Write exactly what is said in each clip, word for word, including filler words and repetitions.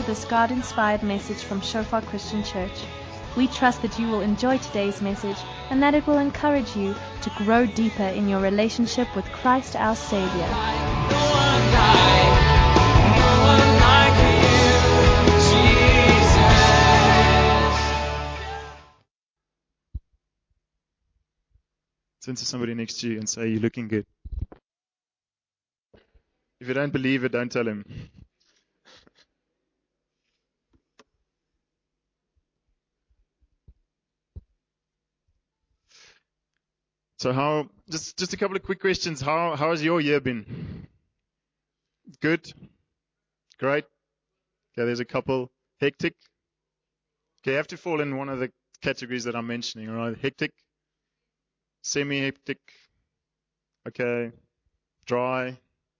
this God-inspired message from Shofar Christian Church. We trust that you will enjoy today's message and that it will encourage you to grow deeper in your relationship with Christ our Savior. Turn to somebody next to you and say, "You're looking good." If you don't believe it, don't tell him. So how, just just a couple of quick questions. How how has your year been? Good? Great? Okay, there's a couple. Hectic? Okay, you have to fall in one of the categories that I'm mentioning, all right? Hectic? Semi-hectic? Okay. Dry?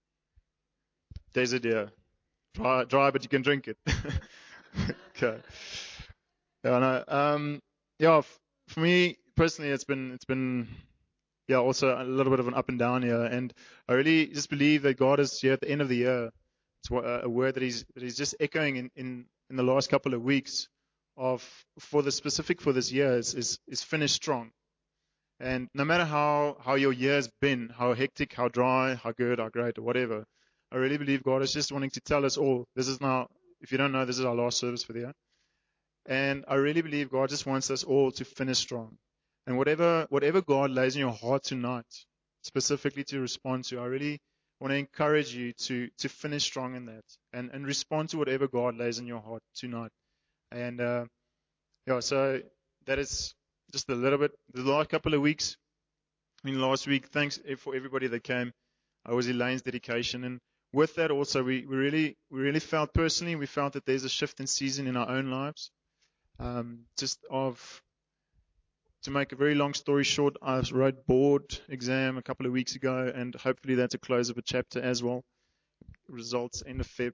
Desert, yeah. Dry, dry, but you can drink it. Okay. Yeah, no, um, yeah, f- for me personally, it's been, it's been, yeah, also a little bit of an up and down year. And I really just believe that God is here at the end of the year. It's what- a word that he's, that he's just echoing in, in, in the last couple of weeks of, for the specific for this year is, is, is finish strong. And no matter how, how your year's been, how hectic, how dry, how good, how great, or whatever, I really believe God is just wanting to tell us all, this is now, if you don't know, this is our last service for the year. And I really believe God just wants us all to finish strong. And whatever whatever God lays in your heart tonight, specifically to respond to, I really want to encourage you to to finish strong in that and, and respond to whatever God lays in your heart tonight. And uh, yeah, so that is just a little bit. The last couple of weeks, I mean, last week, thanks for everybody that came. I was Elaine's dedication, and with that also, we, we really we really felt personally, we felt that there's a shift in season in our own lives. Um, just of, to make a very long story short, I wrote board exam a couple of weeks ago, and hopefully that's a close of a chapter as well. Results end of Feb.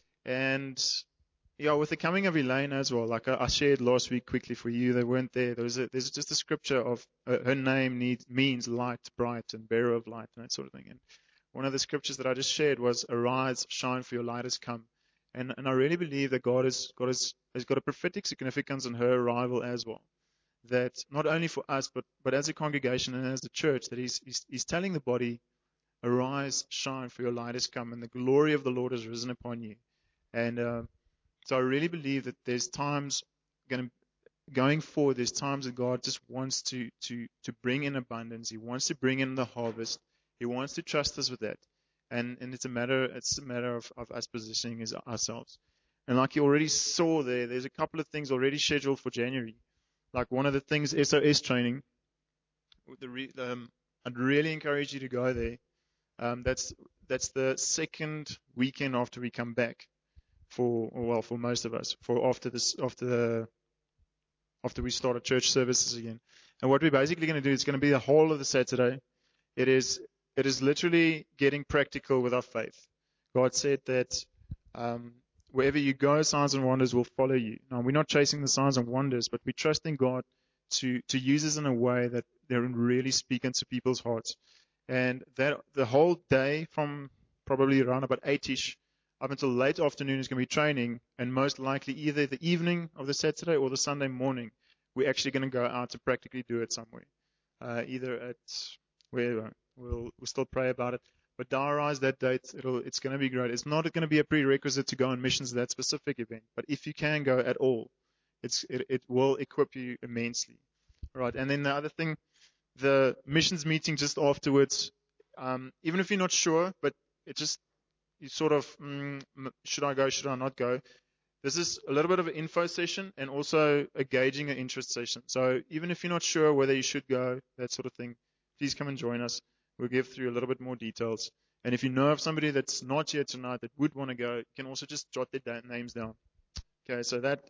And yeah, with the coming of Elaine as well, like I, I shared last week quickly for you, they weren't there. There was a, there's just a scripture of uh, her name needs, means light, bright, and bearer of light, and that sort of thing. And one of the scriptures that I just shared was, "Arise, shine, for your light has come." And and I really believe that God has God has, has got a prophetic significance in her arrival as well. That not only for us, but but as a congregation and as the church, that He's He's, he's telling the body, "Arise, shine, for your light has come, and the glory of the Lord has risen upon you." And uh, so I really believe that there's times going going forward. There's times that God just wants to to to bring in abundance. He wants to bring in the harvest. He wants to trust us with that. And and it's a matter it's a matter of, of us positioning as ourselves. And like you already saw there, there's a couple of things already scheduled for January. Like one of the things, S O S training. With the re, um, I'd really encourage you to go there. Um, that's that's the second weekend after we come back. For well, for most of us, for after this, after the after we start our church services again. And what we're basically going to do is going to be the whole of the Saturday. It is it is literally getting practical with our faith. God said that um, wherever you go, signs and wonders will follow you. Now, we're not chasing the signs and wonders, but we're trusting God to to use us in a way that they're really speaking to people's hearts. And that the whole day from probably around about eight-ish up until late afternoon is going to be training, and most likely either the evening of the Saturday or the Sunday morning, we're actually going to go out to practically do it somewhere. Uh, either at wherever. We'll, we'll still pray about it. But diarize that date. It'll, it's going to be great. It's not going to be a prerequisite to go on missions to that specific event. But if you can go at all, it's, it, it will equip you immensely. Right. And then the other thing, the missions meeting just afterwards, um, even if you're not sure, but it just, you sort of, mm, should I go, should I not go? This is a little bit of an info session and also a gauging an interest session. So even if you're not sure whether you should go, that sort of thing, please come and join us. We'll give through a little bit more details. And if you know of somebody that's not here tonight that would want to go, you can also just jot their da- names down. Okay, so that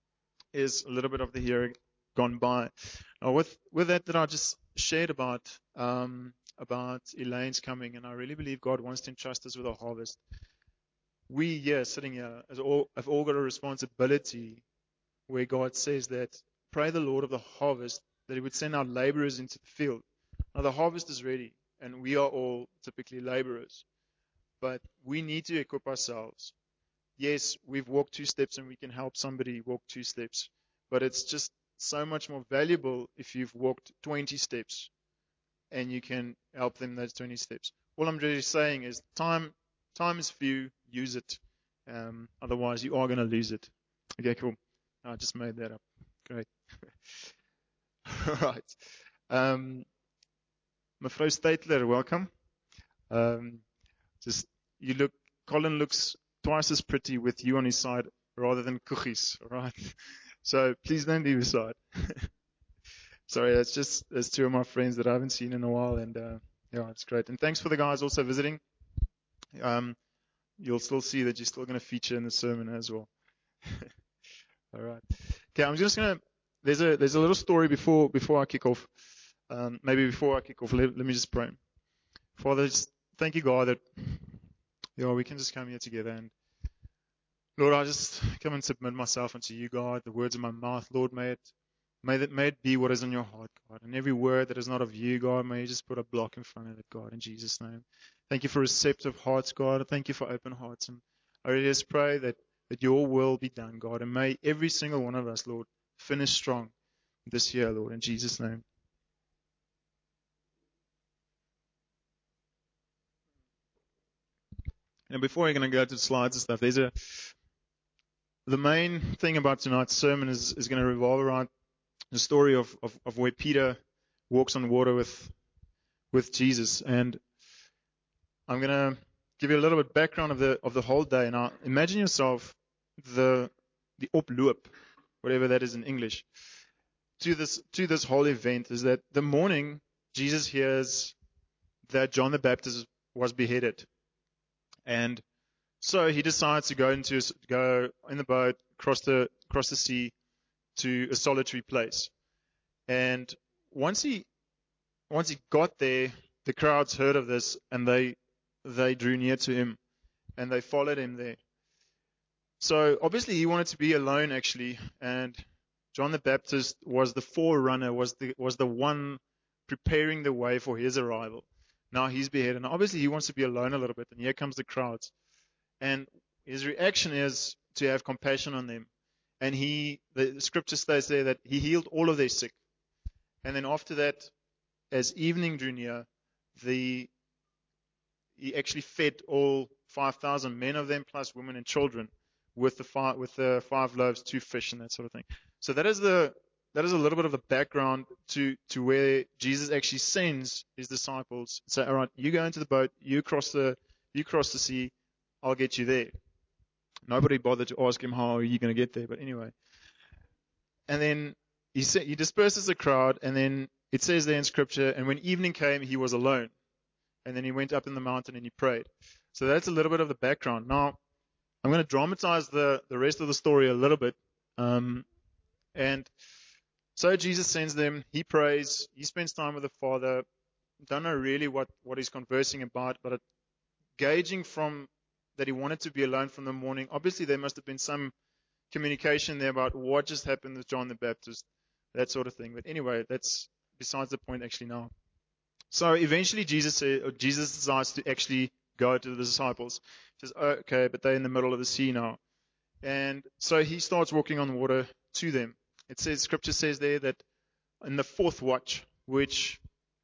is a little bit of the year gone by. Now with, with that that I just shared about, um, about Elaine's coming, and I really believe God wants to entrust us with a harvest. We here, sitting here, as all, have all got a responsibility where God says that, pray the Lord of the harvest that He would send out laborers into the field. Now the harvest is ready, and we are all typically laborers. But we need to equip ourselves yes, we've walked two steps and we can help somebody walk two steps. But it's just so much more valuable if you've walked twenty steps and you can help them those twenty steps. All I'm really saying is time, time is few, use it. Um, otherwise, you are going to lose it. Okay, cool. I just made that up. Great. All right. Um, Mevrou Statler, welcome. Um, just you look. Colin looks twice as pretty with you on his side rather than Kuchis. All right. So please don't leave his side. Sorry, that's just that's two of my friends that I haven't seen in a while, and uh, yeah, it's great. And thanks for the guys also visiting. Um, you'll still see that you're still going to feature in the sermon as well. All right. Okay, I'm just gonna. There's a there's a little story before before I kick off. Um, maybe before I kick off, let, let me just pray. Father, just thank you, God, that yeah we can just come here together, and Lord, I just come and submit myself unto you, God. The words of my mouth, Lord, may it may that may it be what is in your heart, God. And every word that is not of you, God, may you just put a block in front of it, God, in Jesus' name. Thank you for receptive hearts, God. Thank you for open hearts, and I really just pray that that your will be done, God, and may every single one of us, Lord, finish strong this year, Lord, in Jesus' name. And before we're going to go to the slides and stuff, there's a the main thing about tonight's sermon is, is going to revolve around the story of, of, of where Peter walks on water with with Jesus. And I'm going to give you a little bit background of the of the whole day. Now, imagine yourself the the oploop, whatever that is in English, to this to this whole event. Is that the morning Jesus hears that John the Baptist was beheaded. And so he decides to go into go in the boat, cross the cross the sea to a solitary place. And once he once he got there, the crowds heard of this, and they they drew near to him, and they followed him there. So obviously he wanted to be alone, actually, and John the Baptist was the forerunner, was the was the one preparing the way for his arrival. Now he's beheaded, and obviously he wants to be alone a little bit, and here comes the crowds. And his reaction is to have compassion on them. And he, the scripture states there that he healed all of their sick. And then after that, as evening drew near, the he actually fed all five thousand men of them, plus women and children, with the five, with the five loaves, two fish, and that sort of thing. So that is the that is a little bit of the background to to where Jesus actually sends his disciples. Say, all right, you go into the boat, you cross the you cross the sea. I'll get you there. Nobody bothered to ask him how are you going to get there, but anyway. And then he sa- he disperses the crowd, and then it says there in scripture, and when evening came, he was alone. And then he went up in the mountain and he prayed. So that's a little bit of the background. Now, I'm going to dramatize the, the rest of the story a little bit. Um, and so Jesus sends them, he prays, he spends time with the Father. Don't know really what, what he's conversing about, but it, gauging from that he wanted to be alone from the morning. Obviously, there must have been some communication there about what just happened with John the Baptist, that sort of thing. But anyway, that's besides the point actually now. So eventually, Jesus said, or Jesus decides to actually go to the disciples. He says, oh, okay, but they're in the middle of the sea now. And so he starts walking on water to them. It says, Scripture says there that in the fourth watch, which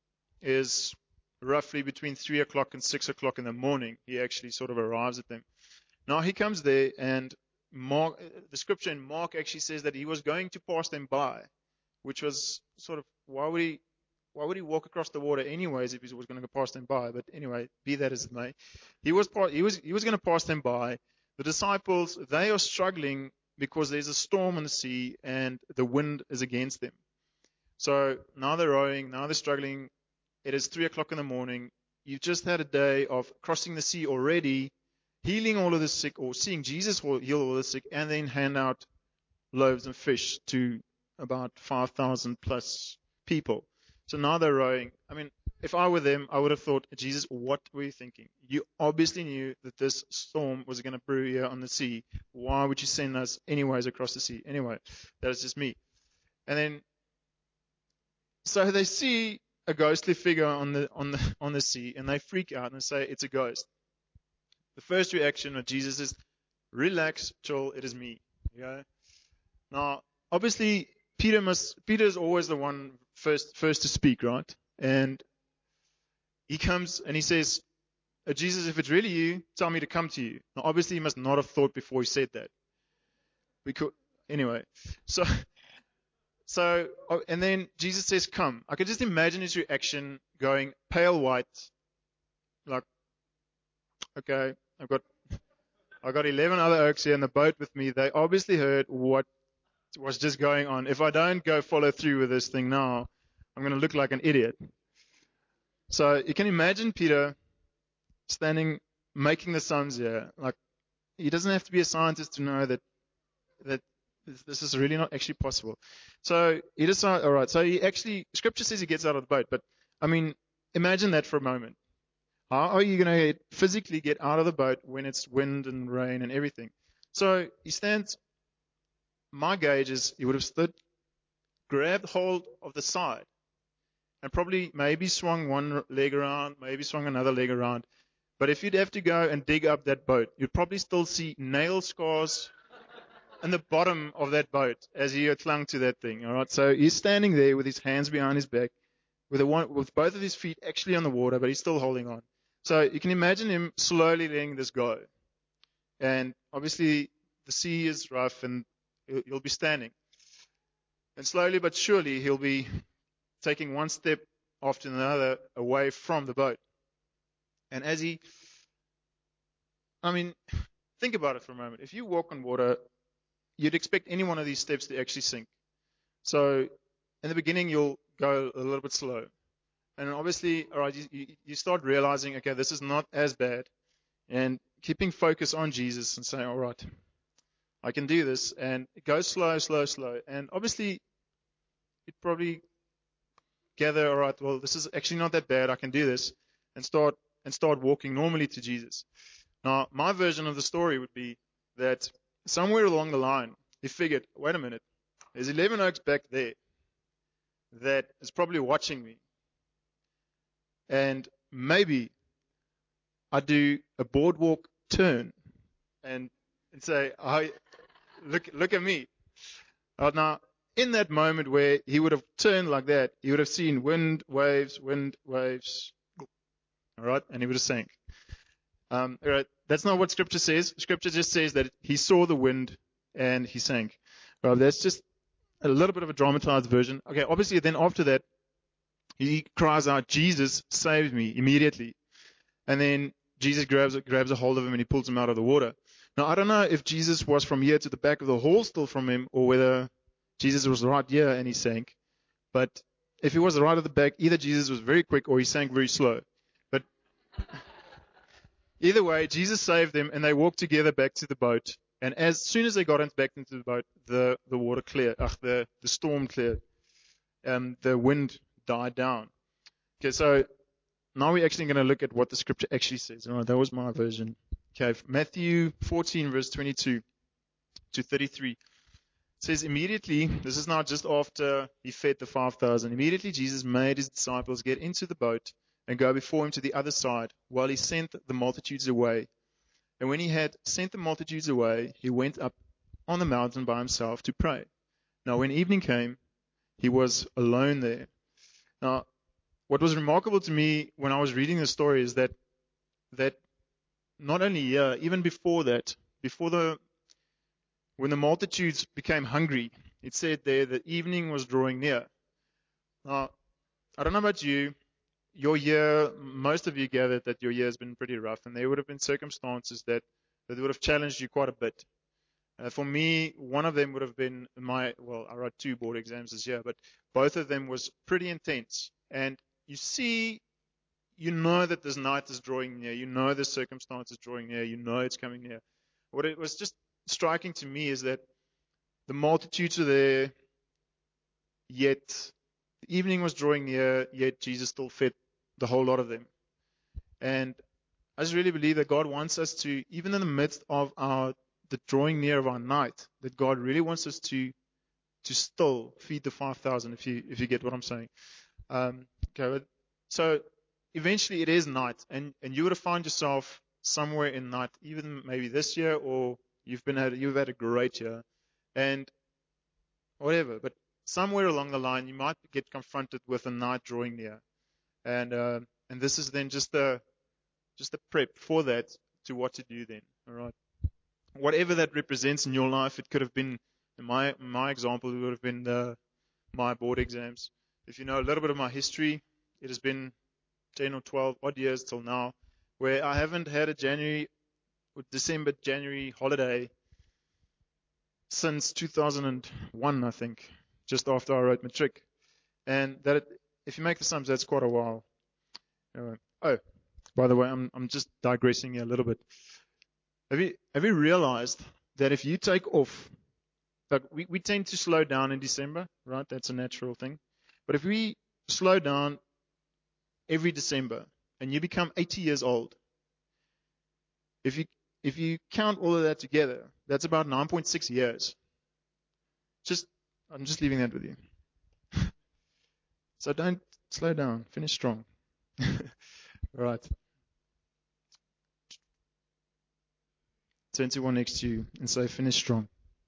is roughly between three o'clock and six o'clock in the morning, he actually sort of arrives at them. Now he comes there, and Mark, the scripture in Mark actually says that he was going to pass them by, which was sort of, why would he, why would he walk across the water anyways if he was going to pass them by? But anyway, be that as it may, he was he was he was going to pass them by. The disciples, they are struggling because there's a storm on the sea and the wind is against them. So now they're rowing, now they're struggling. It is three o'clock in the morning. You've just had a day of crossing the sea already, healing all of the sick, or seeing Jesus heal all the sick, and then hand out loaves and fish to about five thousand plus people. So now they're rowing. I mean, if I were them, I would have thought, Jesus, what were you thinking? You obviously knew that this storm was going to brew here on the sea. Why would you send us anyways across the sea? Anyway, that is just me. And then, so they see a ghostly figure on the on the on the sea, and they freak out and say it's a ghost. The first reaction of Jesus is, Relax, chill, it is me. Okay? Now, obviously, Peter must, Peter is always the one first, first to speak, right? And he comes and he says, "Uh, Jesus, if it's really you, tell me to come to you." Now, obviously, he must not have thought before he said that. Because, anyway, so, so, oh, and then Jesus says, "Come." I can just imagine his reaction going pale white, like, okay, I've got, I've got eleven other oaks here in the boat with me. They obviously heard what was just going on. If I don't go follow through with this thing now, I'm going to look like an idiot. So you can imagine Peter standing, making the sums here. Like, he doesn't have to be a scientist to know that that this is really not actually possible. So he decides, all right, so he actually, Scripture says he gets out of the boat, but I mean, imagine that for a moment. How are you going to physically get out of the boat when it's wind and rain and everything? So he stands, my gauge is he would have stood, grabbed hold of the side, and probably maybe swung one leg around, maybe swung another leg around. But if you'd have to go and dig up that boat, you'd probably still see nail scars in the bottom of that boat as he had clung to that thing. All right, so he's standing there with his hands behind his back, with, a one, with both of his feet actually on the water, but he's still holding on. So you can imagine him slowly letting this go. And obviously the sea is rough and he'll be standing. And slowly but surely he'll be taking one step after another away from the boat. And as he, I mean, think about it for a moment. If you walk on water, you'd expect any one of these steps to actually sink. So in the beginning, you'll go a little bit slow. And obviously, all right, you, you start realizing, okay, this is not as bad. And keeping focus on Jesus and saying, all right, I can do this. And go slow, slow, slow. And obviously, you'd probably gather, all right, well, this is actually not that bad. I can do this. And start and start walking normally to Jesus. Now, my version of the story would be that somewhere along the line, he figured, wait a minute, there's eleven oaks back there that is probably watching me. And maybe I do a boardwalk turn and, and say, I, look, look at me. Uh, now, in that moment where he would have turned like that, he would have seen wind, waves, wind, waves. All right, and he would have sank. Um, all right, that's not what Scripture says. Scripture just says that he saw the wind and he sank. Well, that's just a little bit of a dramatized version. Okay, obviously, then after that, he cries out, "Jesus, save me," immediately. And then Jesus grabs grabs a hold of him and he pulls him out of the water. Now, I don't know if Jesus was from here to the back of the hall still from him, or whether Jesus was right here and he sank. But if he was right at the back, either Jesus was very quick or he sank very slow. But either way, Jesus saved them and they walked together back to the boat. And as soon as they got back into the boat, the, the water cleared, ach, the, the storm cleared. Um, the wind died down. Okay, so now we're actually going to look at what the Scripture actually says. All right, that was my version. Okay, Matthew fourteen, verse twenty-two to thirty-three. It says, immediately, this is now just after he fed the five thousand, immediately Jesus made his disciples get into the boat and go before him to the other side, while he sent the multitudes away. And when he had sent the multitudes away, he went up on the mountain by himself to pray. Now, when evening came, he was alone there. Now, what was remarkable to me when I was reading the story is that that not only here, even before that, before the when the multitudes became hungry, it said there that evening was drawing near. Now, I don't know about you, your year, most of you gathered that your year has been pretty rough, and there would have been circumstances that, that would have challenged you quite a bit. Uh, for me, one of them would have been my, well, I wrote two board exams this year, but both of them was pretty intense. And you see, you know that this night is drawing near. You know the circumstance is drawing near. You know it's coming near. What it was just striking to me is that the multitudes are there, yet the evening was drawing near, yet Jesus still fed the whole lot of them. And I just really believe that God wants us to, even in the midst of our the drawing near of our night, that God really wants us to to still feed the five thousand, if you if you get what I'm saying. Um, okay, so eventually it is night, and, and you would have found yourself somewhere in night, even maybe this year or You've been had, you've had a great year, and whatever. But somewhere along the line, you might get confronted with a night drawing near, and uh, and this is then just a just a prep for that to what to do then. All right. Whatever that represents in your life, it could have been, in my in my example, it would have been the, my board exams. If you know a little bit of my history, it has been ten or twelve odd years till now, where I haven't had a January, December, January holiday since two thousand one, I think, just after I wrote matric. And that, it, if you make the sums, that's quite a while. Anyway. Oh, by the way, I'm I'm just digressing here a little bit. Have you have you realized that if you take off, like we, we tend to slow down in December, right? That's a natural thing. But if we slow down every December and you become eighty years old, if you if you count all of that together, that's about nine point six years. Just I'm just leaving that with you. So don't slow down. Finish strong. All right. Turn to one next to you and say, finish strong.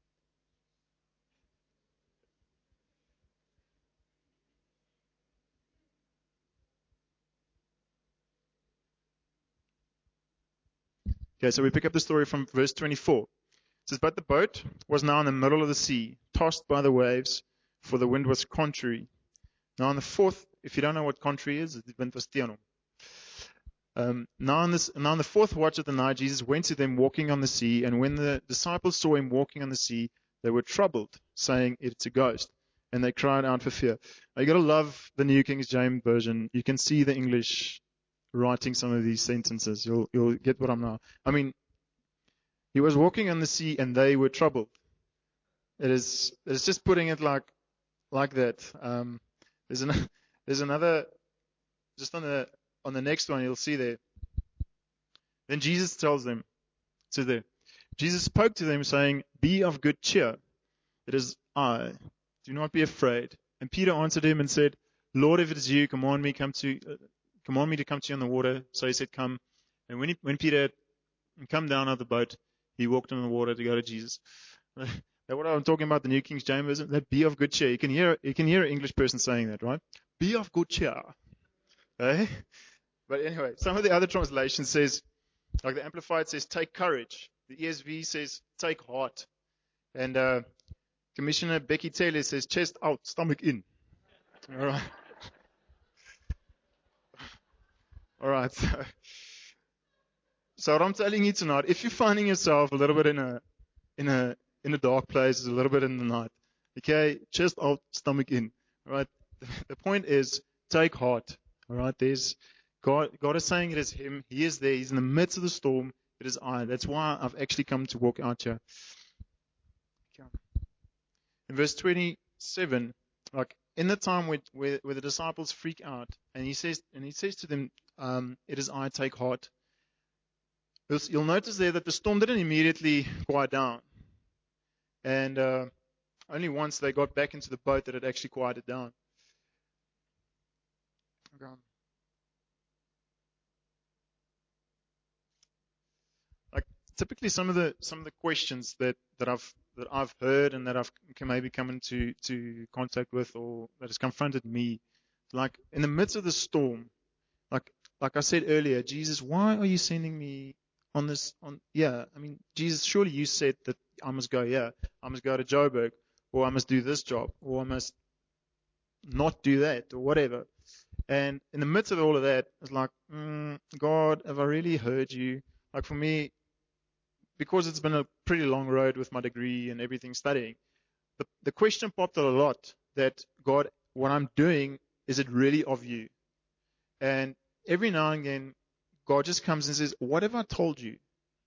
Okay, so we pick up the story from verse twenty-four. It says, but the boat was now in the middle of the sea, tossed by the waves, for the wind was contrary. Now on the fourth, if you don't know what contrary is, the wind was tegenop. Um, now, on this, now on the fourth watch of the night, Jesus went to them walking on the sea, and when the disciples saw him walking on the sea, they were troubled, saying, it's a ghost, and they cried out for fear. Now, you got to love the New King James Version. You can see the English writing some of these sentences. You'll you'll get what I'm now. I mean, he was walking on the sea, and they were troubled. It is it's just putting it like like that. Um, there's an, there's another just on the. On the next one, you'll see there. Then Jesus tells them, to them, Jesus spoke to them saying, be of good cheer. It is I. Do not be afraid. And Peter answered him and said, Lord, if it is you, command me come to, uh, command me to come to you on the water. So he said, come. And when he, when Peter had come down out of the boat, he walked on the water to go to Jesus. That's what I'm talking about, the New King James Version. That be of good cheer. You can hear, you can hear an English person saying that, right? Be of good cheer. Eh? But anyway, some of the other translations says, like the Amplified says, take courage. The E S V says, take heart. And uh, Commissioner Becky Taylor says, chest out, stomach in. All right. All right. So, so what I'm telling you tonight, if you're finding yourself a little bit in a in a in a dark place, a little bit in the night, okay, chest out, stomach in. All right. The point is, take heart. All right. There's God, God is saying it is Him. He is there. He's in the midst of the storm. It is I. That's why I've actually come to walk out here. In verse twenty-seven, like in the time where, where, where the disciples freak out, and he says, and he says to them, um, "It is I. Take heart." You'll, you'll notice there that the storm didn't immediately quiet down, and uh, only once they got back into the boat that it actually quieted down. Okay. Typically, some of the some of the questions that, that I've that I've heard and that I've maybe come into to contact with, or that has confronted me, like in the midst of the storm, like like I said earlier, Jesus, why are you sending me on this? On yeah, I mean, Jesus, surely you said that I must go here, I must go to Joburg, or I must do this job, or I must not do that, or whatever. And in the midst of all of that, it's like, mm, God, have I really heard you? Like for me, because it's been a pretty long road with my degree and everything studying, the, the question popped out a lot that, God, what I'm doing, is it really of you? And every now and again, God just comes and says, what have I told you?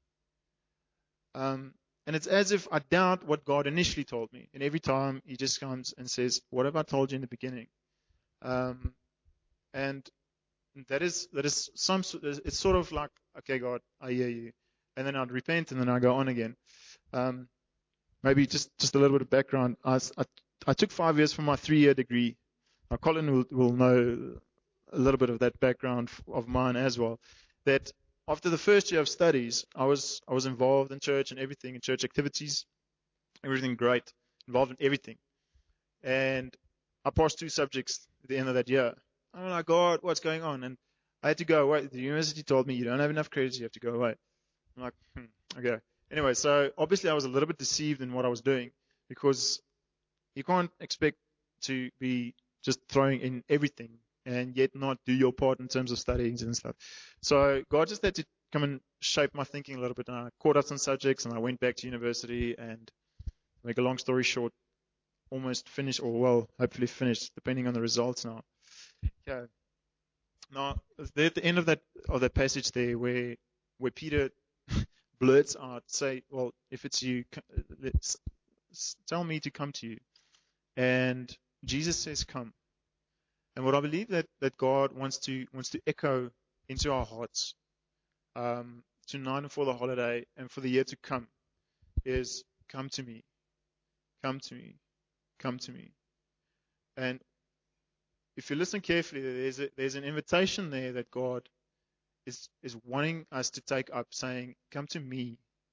Um, and it's as if I doubt what God initially told me. And every time He just comes and says, what have I told you in the beginning? Um, and that is, that is some, it's sort of like, okay, God, I hear you. And then I'd repent, and then I go on again. Um, maybe just, just a little bit of background. I, I, I took five years for my three-year degree. Now, Colin will, will know a little bit of that background of mine as well. That after the first year of studies, I was I was involved in church and everything, in church activities, everything great, involved in everything. And I passed two subjects at the end of that year. I'm like, God, what's going on? And I had to go away. The university told me, you don't have enough credits, you have to go away. I'm like, hmm, okay. Anyway, so obviously I was a little bit deceived in what I was doing, because you can't expect to be just throwing in everything and yet not do your part in terms of studying and stuff. So God just had to come and shape my thinking a little bit. And I caught up some subjects and I went back to university, and to make a long story short, almost finished, or well, hopefully finished, depending on the results now. Okay. Now, there at the end of that of that passage there, where where Peter blurts out, say, well, if it's you, let's, tell me to come to you. And Jesus says, come. And what I believe that, that God wants to wants to echo into our hearts um, tonight and for the holiday and for the year to come is, come to me, come to me, come to me. And if you listen carefully, there's a, there's an invitation there that God is is wanting us to take up, saying, come to me.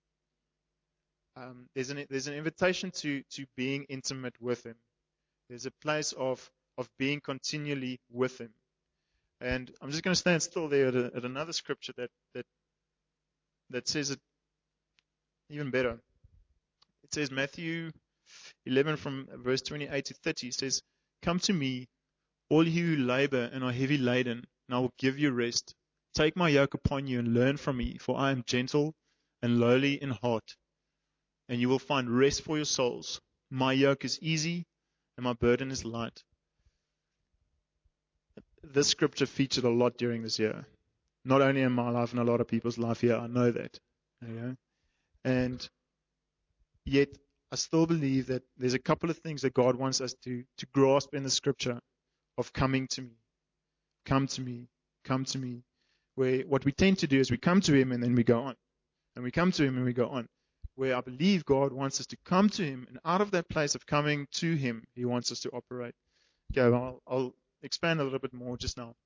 Um, there's an there's an invitation to to being intimate with Him. There's a place of of being continually with Him. And I'm just going to stand still there at, a, at another scripture that that that says it even better. It says Matthew eleven from verse twenty-eight to thirty. It says, come to me, all you who labor and are heavy laden, and I will give you rest. Take my yoke upon you and learn from me, for I am gentle and lowly in heart, and you will find rest for your souls. My yoke is easy and my burden is light. This scripture featured a lot during this year. Not only in my life and a lot of people's life here, I know that. Okay? And yet, I still believe that there's a couple of things that God wants us to, to grasp in the scripture of coming to me. Come to me. Come to me. Where what we tend to do is we come to Him and then we go on. And we come to Him and we go on. Where I believe God wants us to come to Him, and out of that place of coming to Him, He wants us to operate. Okay, well, I'll, I'll expand a little bit more just now.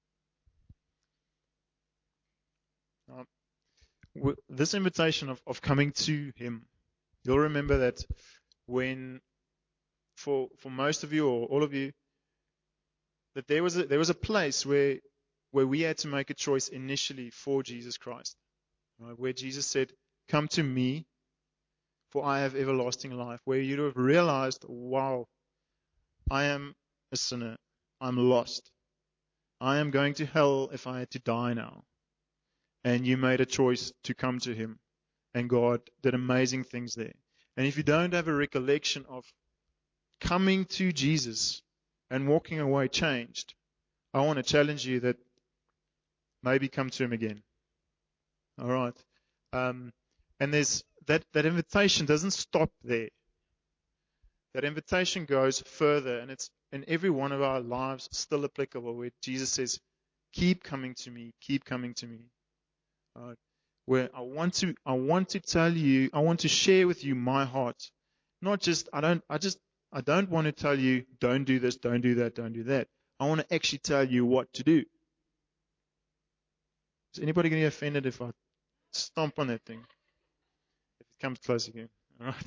Um, this invitation of, of coming to Him, you'll remember that when, for for most of you or all of you, that there was a, there was a place where where we had to make a choice initially for Jesus Christ, right? Where Jesus said, "Come to me, for I have everlasting life." Where you'd have realized, "Wow, I am a sinner. I'm lost. I am going to hell if I had to die now." And you made a choice to come to Him. And God did amazing things there. And if you don't have a recollection of coming to Jesus and walking away changed, I want to challenge you that maybe come to Him again. All right. Um, and there's that, that invitation doesn't stop there. That invitation goes further, and it's in every one of our lives still applicable, where Jesus says, keep coming to me, keep coming to me. All right. Where I want to, I want to tell you, I want to share with you my heart. Not just, I don't, I just, I don't want to tell you, don't do this, don't do that, don't do that. I want to actually tell you what to do. Is anybody going to get offended if I stomp on that thing? If it comes close again. All right.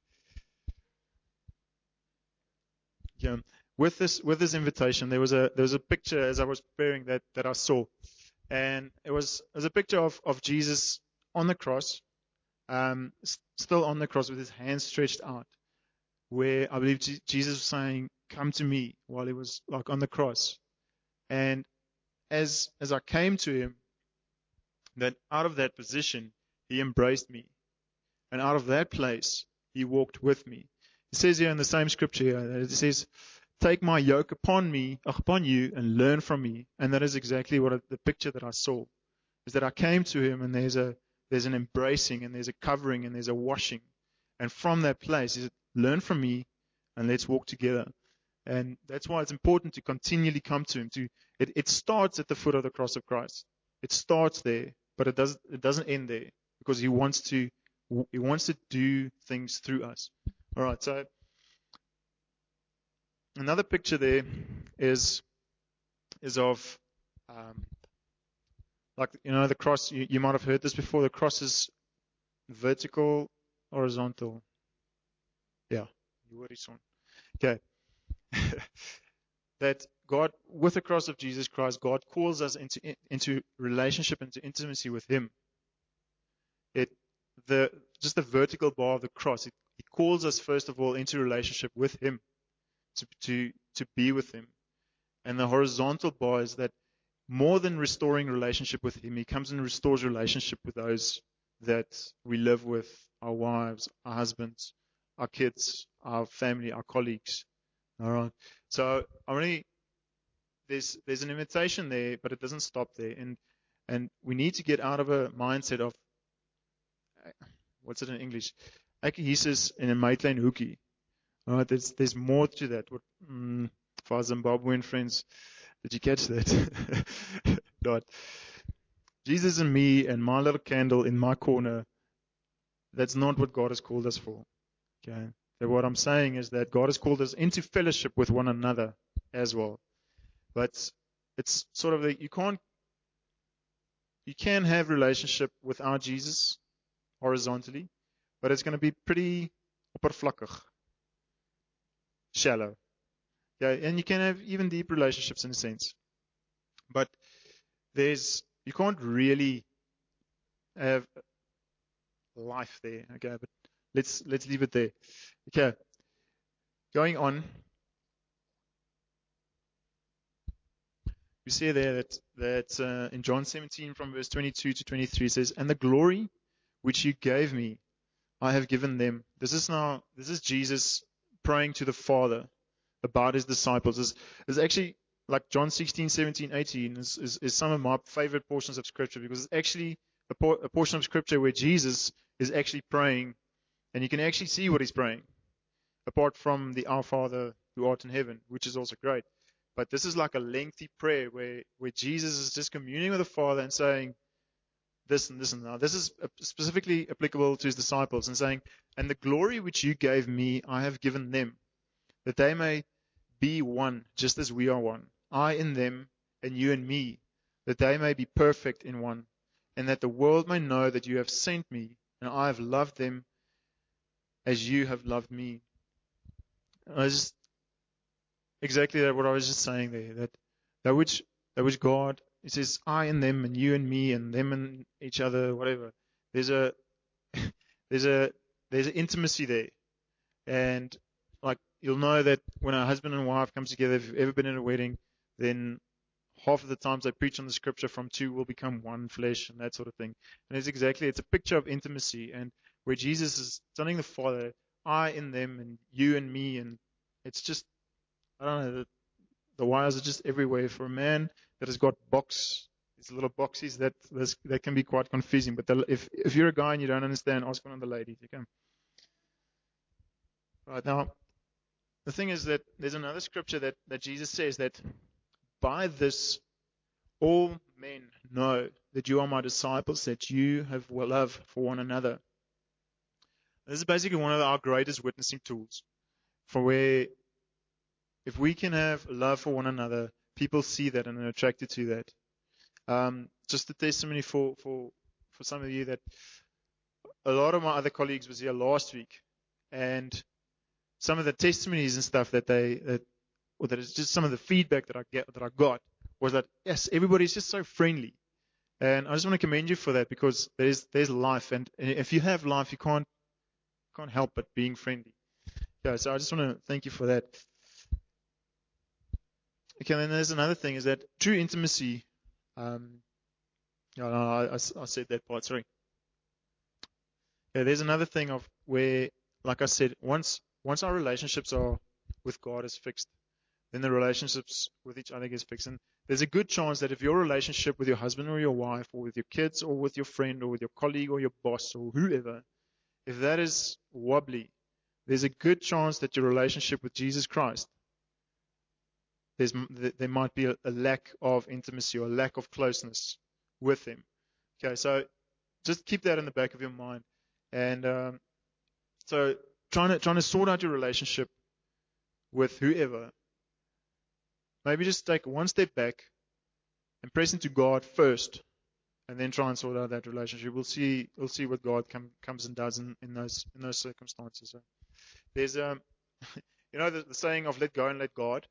Yeah. With this, with this invitation, there was a, there was a picture as I was preparing that, that I saw. And it was, it was a picture of, of Jesus on the cross, um, still on the cross with His hands stretched out, where I believe G- Jesus was saying, come to me, while He was like on the cross. And as, as I came to Him, that out of that position, He embraced me. And out of that place, He walked with me. It says here in the same scripture here, it says, take my yoke upon me, upon you, and learn from me. And that is exactly what I, the picture that I saw, is that I came to Him, and there's a there's an embracing, and there's a covering, and there's a washing. And from that place, He said, learn from me, and let's walk together. And that's why it's important to continually come to Him. To it, it starts at the foot of the cross of Christ. It starts there, but it doesn't it doesn't end there, because He wants to He wants to do things through us. All right, so another picture there is is of um, like, you know, the cross, you, you might have heard this before, the cross is vertical, horizontal. Yeah, horizon. Okay. That God, with the cross of Jesus Christ, God calls us into into relationship, into intimacy with Him. It the just the vertical bar of the cross, it, it calls us first of all into relationship with Him, to to to be with Him. And the horizontal bar is that more than restoring relationship with Him, He comes and restores relationship with those that we live with, our wives, our husbands, our kids, our family, our colleagues. All right. So I really, there's there's an invitation there, but it doesn't stop there. And and we need to get out of a mindset of, what's it in English? Ek Jesus in 'n Maitlyn hoekie. All right. There's there's more to that. What mm, for our Zimbabwean friends, did you catch that? Not. Jesus and me and my little candle in my corner. That's not what God has called us for. Okay. So what I'm saying is that God has called us into fellowship with one another as well. But it's sort of like you can't, you can have relationship without Jesus horizontally, but it's going to be pretty oppervlakkig, shallow. Yeah, and you can have even deep relationships in a sense. But there's, you can't really have life there. Okay, but let's let's leave it there. Okay, going on. We see there that that uh, in John seventeen from verse twenty-two to twenty-three says, "And the glory which you gave me, I have given them." This is now this is Jesus praying to the Father about His disciples. Is is actually like John sixteen, seventeen, eighteen is, is is some of my favorite portions of Scripture, because it's actually a, por- a portion of Scripture where Jesus is actually praying, and you can actually see what He's praying, apart from the Our Father who art in heaven, which is also great. But this is like a lengthy prayer where, where Jesus is just communing with the Father and saying this and this and that. This is specifically applicable to His disciples, and saying, "And the glory which you gave me, I have given them, that they may be one, just as we are one. I in them, and you in me, that they may be perfect in one, and that the world may know that you have sent me, and I have loved them as you have loved me." And I just Exactly that, what I was just saying there. That that which that which God, He says, I and them, and you and me, and them and each other, whatever. There's a there's a there's an intimacy there, and like you'll know that when a husband and wife comes together, if you've ever been in a wedding, then half of the times they preach on the Scripture from two will become one flesh and that sort of thing. And it's exactly it's a picture of intimacy, and where Jesus is telling the Father, I in them, and you and me, and it's just, I don't know, the, the wires are just everywhere. For a man that has got box, these little boxes, that that can be quite confusing. But the, if if you're a guy and you don't understand, ask one of the ladies. You can. Right now, the thing is that there's another scripture that, that Jesus says that by this all men know that you are my disciples, that you have love for one another. This is basically one of our greatest witnessing tools, for where if we can have love for one another, people see that and are attracted to that. Um, just a testimony for, for, for some of you that a lot of my other colleagues was here last week, and some of the testimonies and stuff that they, that, or that is just some of the feedback that I get, that I got was that, yes, everybody's just so friendly. And I just want to commend you for that, because there's, there's life. And if you have life, you can't, can't help but being friendly. Yeah, so I just want to thank you for that. Okay, and then there's another thing, is that true intimacy, um, no, no, I, I, I said that part, sorry. Yeah, there's another thing of where, like I said, once once our relationships are with God is fixed, then the relationships with each other gets fixed. And there's a good chance that if your relationship with your husband or your wife, or with your kids, or with your friend, or with your colleague, or your boss, or whoever, if that is wobbly, there's a good chance that your relationship with Jesus Christ, there's, there might be a, a lack of intimacy or a lack of closeness with Him. Okay, so just keep that in the back of your mind. And um, so trying to trying to sort out your relationship with whoever, maybe just take one step back and press into God first, and then try and sort out that relationship. We'll see. We'll see what God come, comes and does in, in those in those circumstances. So there's um, you know, the, the saying of let go and let God.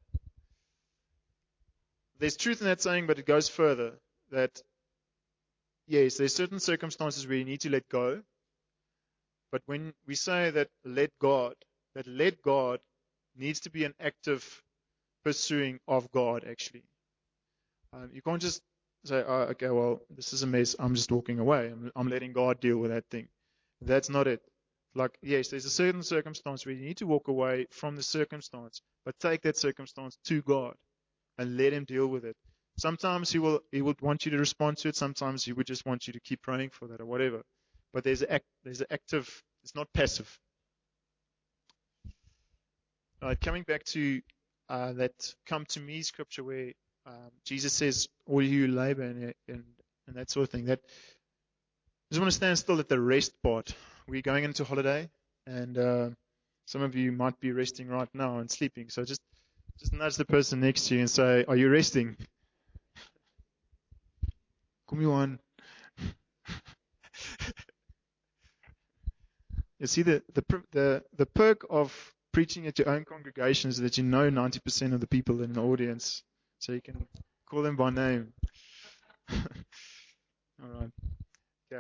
There's truth in that saying, but it goes further. That yes, there's certain circumstances where you need to let go. But when we say that let God, that let God needs to be an active pursuing of God, actually. Um, you can't just say, oh, okay, well, this is a mess. I'm just walking away. I'm, I'm letting God deal with that thing. That's not it. Like, yes, there's a certain circumstance where you need to walk away from the circumstance, but take that circumstance to God and let Him deal with it. Sometimes He will, He would want you to respond to it. Sometimes He would just want you to keep praying for that or whatever. But there's an act, there's an active. It's not passive. All right, coming back to uh, that "come to me" scripture where um, Jesus says, "All you labor and, and and that sort of thing." That I just want to stand still at the rest part. We're going into holiday, and uh, some of you might be resting right now and sleeping. So just just nudge the person next to you and say, "Are you resting?" Come on. You see, the, the the the perk of preaching at your own congregation is that you know ninety percent of the people in the audience, so you can call them by name. All right. Okay.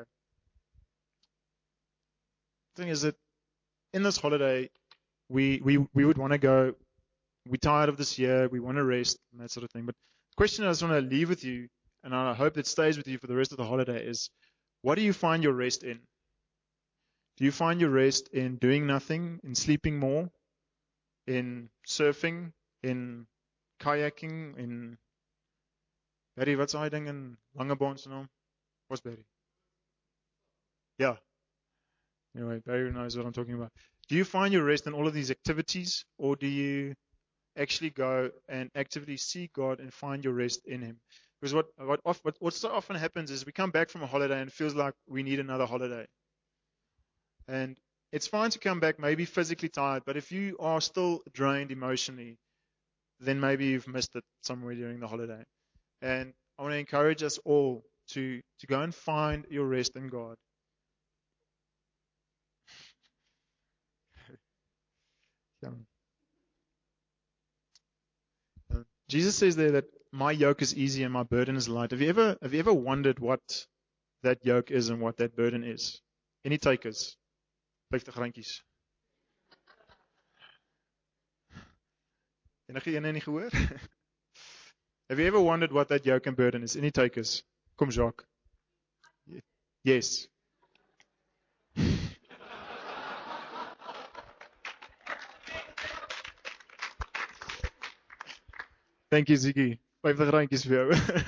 The thing is that in this holiday, we we we would want to go. We're tired of this year. We want to rest and that sort of thing. But the question I just want to leave with you, and I hope it stays with you for the rest of the holiday, is what do you find your rest in? Do you find your rest in doing nothing, in sleeping more, in surfing, in kayaking, in Barry, wat's daai ding in Langebaan se naam? What's Barry? Yeah. Anyway, Barry knows what I'm talking about. Do you find your rest in all of these activities, or do you actually go and actively seek God and find your rest in Him? Because what what what, what so often happens is we come back from a holiday and it feels like we need another holiday. And it's fine to come back maybe physically tired, but if you are still drained emotionally, then maybe you've missed it somewhere during the holiday. And I want to encourage us all to, to go and find your rest in God. Yeah. Uh, Jesus says there that my yoke is easy and my burden is light. Have you ever have you ever wondered what that yoke is and what that burden is? Any takers? fifty randjies. Enige ene nie gehoor? Have you ever wondered what that yoke and burden is? Any takers? Kom Jacques. Yes. Thank you, Ziggy. fifty randjies vir jou.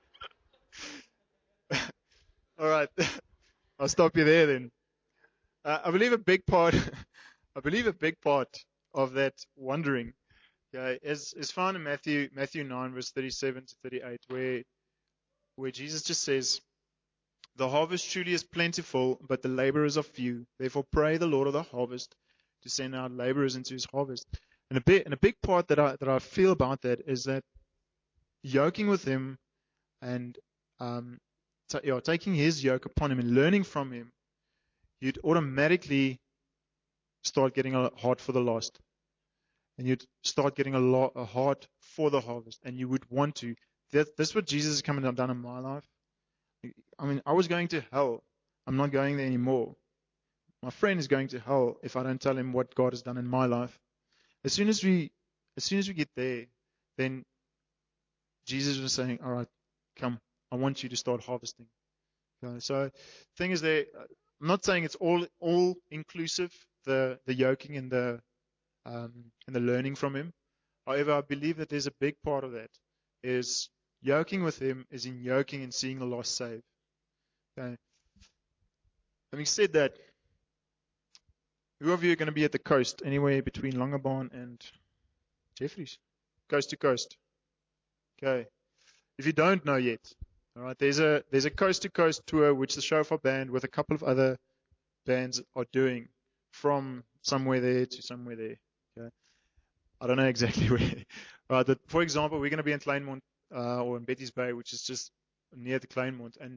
All right. I'll stop you there then. Uh, I believe a big part, I believe a big part of that wondering, okay, is is found in Matthew Matthew nine verse thirty-seven to thirty-eight, where where Jesus just says, "The harvest truly is plentiful, but the laborers are few. Therefore, pray the Lord of the harvest to send out laborers into His harvest." And a big and a big part that I that I feel about that is that yoking with Him and um, t- yeah, taking His yoke upon Him and learning from Him, you'd automatically start getting a heart for the lost. And you'd start getting a, lot, a heart for the harvest. And you would want to. That, that's what Jesus has come and done in my life. I mean, I was going to hell. I'm not going there anymore. My friend is going to hell if I don't tell him what God has done in my life. As soon as we, as soon as we get there, then Jesus was saying, all right, come, I want you to start harvesting. Okay, so the thing is there, I'm not saying it's all all inclusive, the, the yoking and the um, and the learning from Him. However, I believe that there's a big part of that is yoking with Him is in yoking and seeing the lost saved. Okay. Having said that, who of you are going to be at the coast, anywhere between Langebaan and Jeffreys? Coast to coast. Okay. If you don't know yet, all right, there's a there's a coast to coast tour which the Shofar band with a couple of other bands are doing from somewhere there to somewhere there. Okay. I don't know exactly where. Right, but for example, we're going to be in Kleinmond uh, or in Betty's Bay, which is just near the Kleinmond, and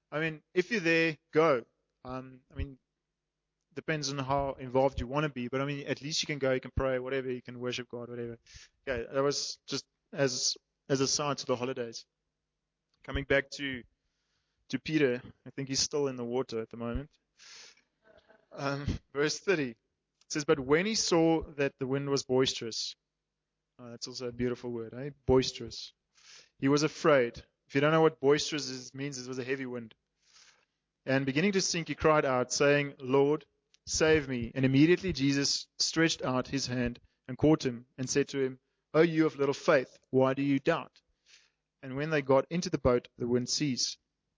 I mean, if you're there, go. Um, I mean, depends on how involved you want to be, but I mean, at least you can go, you can pray, whatever, you can worship God, whatever. Okay, that was just as as a side to the holidays. Coming back to to Peter, I think he's still in the water at the moment. Um, verse thirty. It says, but when he saw that the wind was boisterous, oh, that's also a beautiful word, eh? Boisterous. He was afraid. If you don't know what boisterous is, it means it was a heavy wind. And beginning to sink, he cried out, saying, Lord, save me. And immediately Jesus stretched out his hand and caught him and said to him, O you of little faith, why do you doubt? And when they got into the boat, the wind ceased.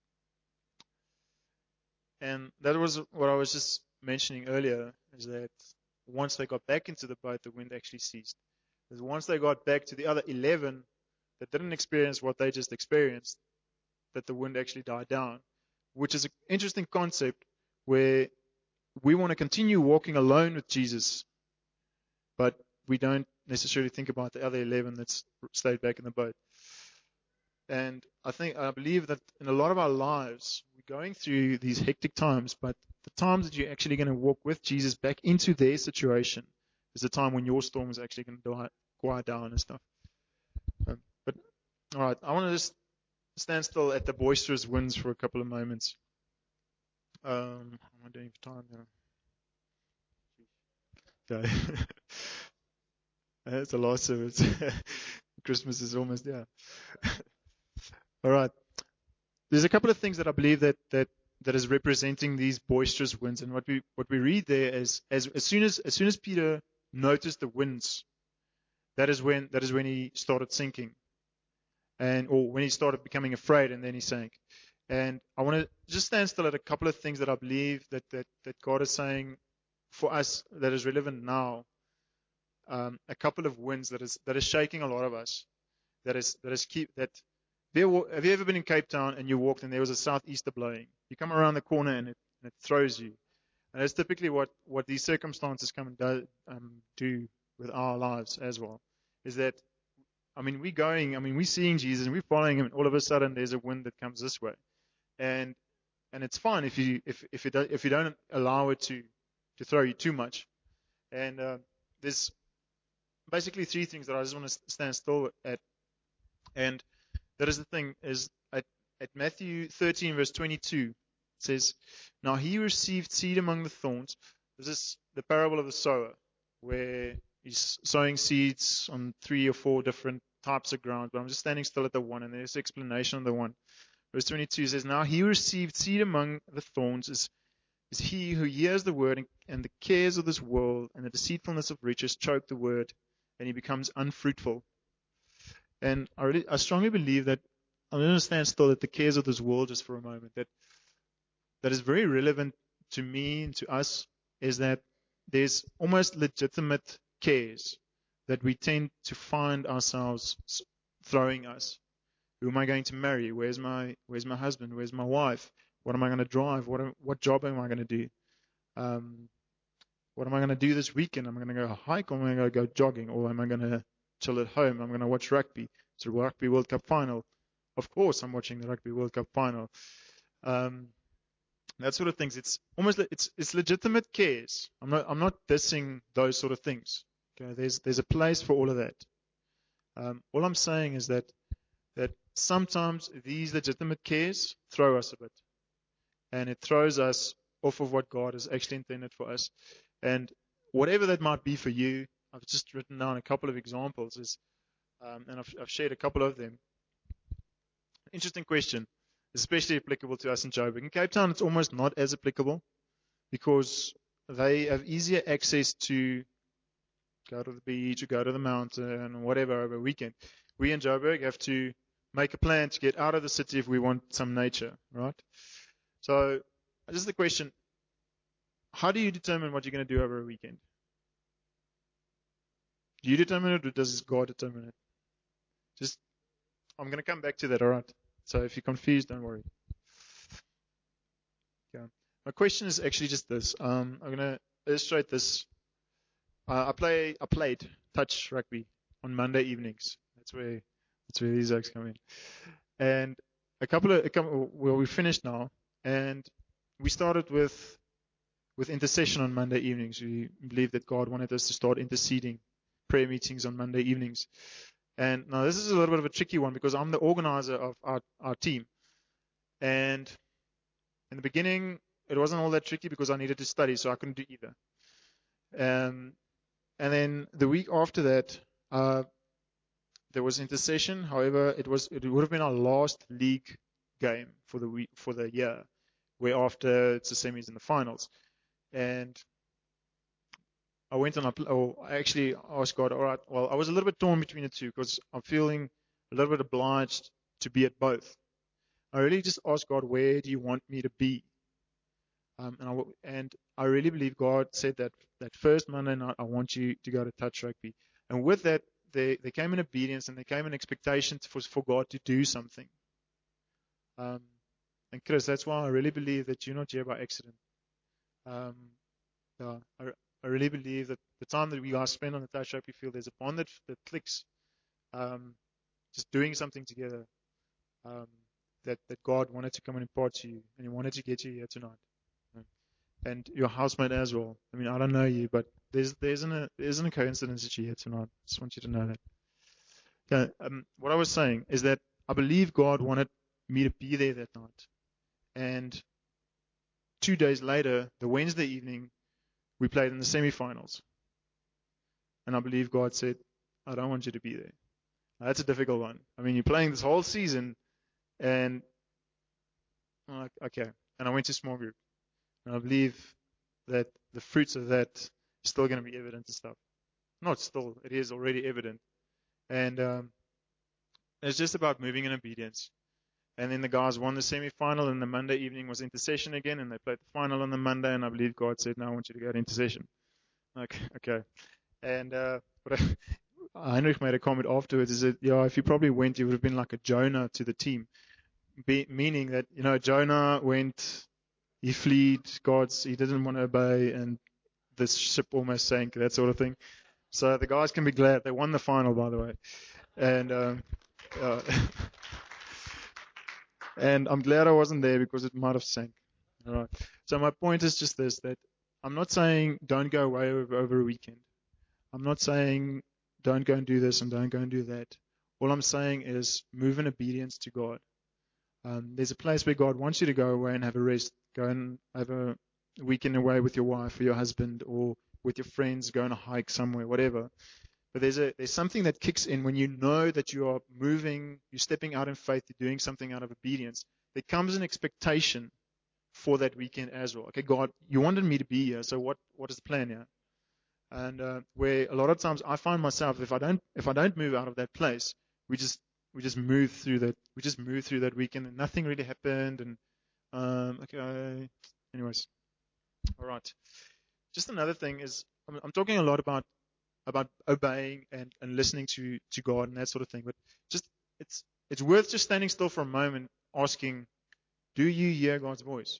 And that was what I was just mentioning earlier, is that once they got back into the boat, the wind actually ceased. Because once they got back to the other eleven that didn't experience what they just experienced, that the wind actually died down, which is an interesting concept where we want to continue walking alone with Jesus, but we don't necessarily think about the other eleven that's stayed back in the boat. And I think, I believe that in a lot of our lives, we're going through these hectic times, but the times that you're actually going to walk with Jesus back into their situation is the time when your storm is actually going to quiet down and stuff. Um, but, all right, I want to just stand still at the boisterous winds for a couple of moments. Um, how am I doing for time now? Okay. That's the last service. Christmas is almost there. All right. There's a couple of things that I believe that that that is representing these boisterous winds, and what we what we read there is as as soon as as soon as Peter noticed the winds, that is when that is when he started sinking, and or when he started becoming afraid, and then he sank. And I want to just stand still at a couple of things that I believe that that that God is saying for us that is relevant now. Um, a couple of winds that is that is shaking a lot of us. That is that is keep that. Have you ever been in Cape Town and you walked and there was a southeaster blowing? You come around the corner and it, and it throws you. And that's typically what, what these circumstances come and do, um, do with our lives as well. Is that, I mean, we're going, I mean, we're seeing Jesus and we're following him, and all of a sudden there's a wind that comes this way. And and it's fine if you if if it do, if you don't allow it to to throw you too much. And uh, there's basically three things that I just want to stand still at. And that is the thing, is at, at Matthew thirteen, verse twenty-two, it says, now he received seed among the thorns. This is the parable of the sower, where he's sowing seeds on three or four different types of ground. But I'm just standing still at the one, and there's explanation on the one. Verse twenty-two says, now he received seed among the thorns is, is he who hears the word, and, and the cares of this world and the deceitfulness of riches choke the word, and he becomes unfruitful. And I really, I strongly believe that, I'm going to stand still at the cares of this world just for a moment, that that is very relevant to me and to us, is that there's almost legitimate cares that we tend to find ourselves throwing us. Who am I going to marry? Where's my Where's my husband? Where's my wife? What am I going to drive? What am, What job am I going to do? Um, what am I going to do this weekend? Am I going to go hike, or am I going to go jogging, or am I going to chill at home? I'm going to watch rugby. It's the Rugby World Cup final. Of course, I'm watching the Rugby World Cup final. Um, that sort of things. It's almost it's it's legitimate cares. I'm not I'm not dissing those sort of things. Okay, there's there's a place for all of that. Um, all I'm saying is that that sometimes these legitimate cares throw us a bit, and it throws us off of what God has actually intended for us. And whatever that might be for you, I've just written down a couple of examples, is, um, and I've, I've shared a couple of them. Interesting question, especially applicable to us in Joburg. In Cape Town, it's almost not as applicable because they have easier access to go to the beach or go to the mountain or whatever over a weekend. We in Joburg have to make a plan to get out of the city if we want some nature, right? So this is the question. How do you determine what you're going to do over a weekend? Do you determine it, or does God determine it? Just, I'm going to come back to that, all right? So if you're confused, don't worry. Okay. My question is actually just this. Um, I'm going to illustrate this. Uh, I play, I played touch rugby on Monday evenings. That's where, that's where these oaks come in. And a couple of, a couple, well, we finished now. And we started with with intercession on Monday evenings. We believed that God wanted us to start interceding, prayer meetings on Monday evenings. And now this is a little bit of a tricky one because I'm the organizer of our, our team. And in the beginning, it wasn't all that tricky because I needed to study, so I couldn't do either. Um, and then the week after that, uh, there was intercession. However, it was it would have been our last league game for the week for the year, where after it's the semis and the finals. And I went on, a, oh, I actually asked God, all right, well, I was a little bit torn between the two because I'm feeling a little bit obliged to be at both. I really just asked God, where do you want me to be? Um, and, I, and I really believe God said that that first Monday night, I want you to go to touch rugby. And with that, there, there came an obedience and there came an expectation for, for God to do something. Um, and Chris, that's why I really believe that you're not here by accident. Um, yeah, I, I really believe that the time that we guys spend on the touch rugby field, there's a bond that, that clicks. Um, just doing something together. Um, that, that God wanted to come and impart to you, and He wanted to get you here tonight. And your housemate as well. I mean, I don't know you, but there's there isn't a there isn't a coincidence that you're here tonight. I just want you to know that. Okay, um, what I was saying is that I believe God wanted me to be there that night. And two days later, the Wednesday evening, we played in the semifinals. And I believe God said, I don't want you to be there. Now, that's a difficult one. I mean, you're playing this whole season, and I'm like, okay. And I went to small group. And I believe that the fruits of that is still going to be evident and stuff. Not still, it is already evident. And um, it's just about moving in obedience. And then the guys won the semi-final, and the Monday evening was intercession again, and they played the final on the Monday, and I believe God said, no, I want you to go to intercession. Like, okay. And uh, what I, Heinrich made a comment afterwards, is that, yeah, if you probably went, you would have been like a Jonah to the team. Be, meaning that, you know, Jonah went, he fled God's, he didn't want to obey, and the ship almost sank, that sort of thing. So the guys can be glad. They won the final, by the way. And um, uh, and I'm glad I wasn't there because it might have sank. All right. So my point is just this, that I'm not saying don't go away over, over a weekend. I'm not saying don't go and do this and don't go and do that. All I'm saying is move in obedience to God. Um, there's a place where God wants you to go away and have a rest. Go and have a weekend away with your wife or your husband or with your friends, go on a hike somewhere, whatever. But there's a there's something that kicks in when you know that you are moving, you're stepping out in faith, you're doing something out of obedience. There comes an expectation for that weekend as well. Okay, God, you wanted me to be here, so what what is the plan here? And uh, where a lot of times I find myself, if I don't if I don't move out of that place, we just we just move through that we just move through that weekend and nothing really happened. And um, okay, anyways, all right. Just another thing is I'm, I'm talking a lot about about obeying and, and listening to, to God and that sort of thing. But just it's it's worth just standing still for a moment, asking, do you hear God's voice?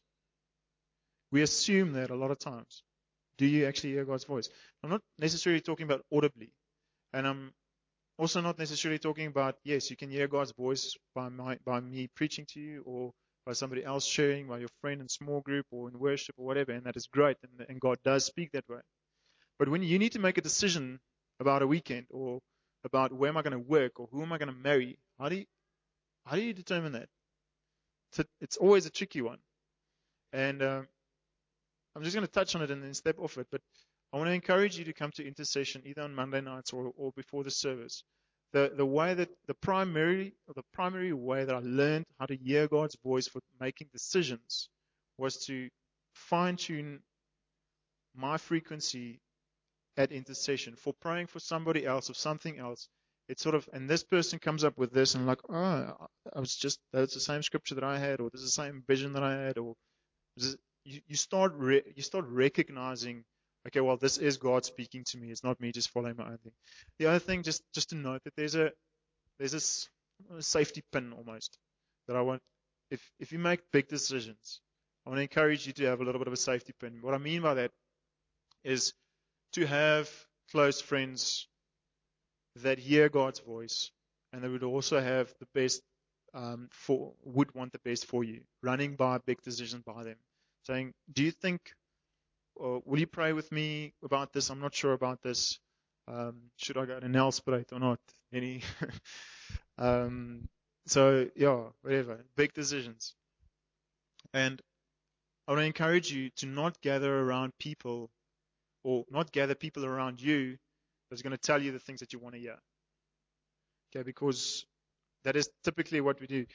We assume that a lot of times. Do you actually hear God's voice? I'm not necessarily talking about audibly. And I'm also not necessarily talking about, yes, you can hear God's voice by my by me preaching to you or by somebody else sharing, by your friend in small group or in worship or whatever, and that is great, and, and God does speak that way. But when you need to make a decision about a weekend or about where am I going to work or who am I going to marry, how do you, how do you determine that? It's, a, it's always a tricky one. And uh, I'm just going to touch on it and then step off it. But I want to encourage you to come to intercession either on Monday nights or, or before the service. The the way that the primary or the primary way that I learned how to hear God's voice for making decisions was to fine tune my frequency at intercession for praying for somebody else or something else. It's sort of, and this person comes up with this and like, oh, I was just, that's the same scripture that I had, or this is the same vision that I had, or this, you, you start re, you start recognizing, okay, well, this is God speaking to me. It's not me just following my own thing. The other thing, just just to note that there's a there's this a safety pin almost that I want. If if you make big decisions, I want to encourage you to have a little bit of a safety pin. What I mean by that is to have close friends that hear God's voice and that would also have the best um, for would want the best for you, running by big decisions by them, saying, do you think, or will you pray with me about this? I'm not sure about this. Um, should I go to Nelspruit or not? Any? um, so yeah, whatever, big decisions. And I want to encourage you to not gather around people, or not gather people around you that's going to tell you the things that you want to hear. Okay, because that is typically what we do.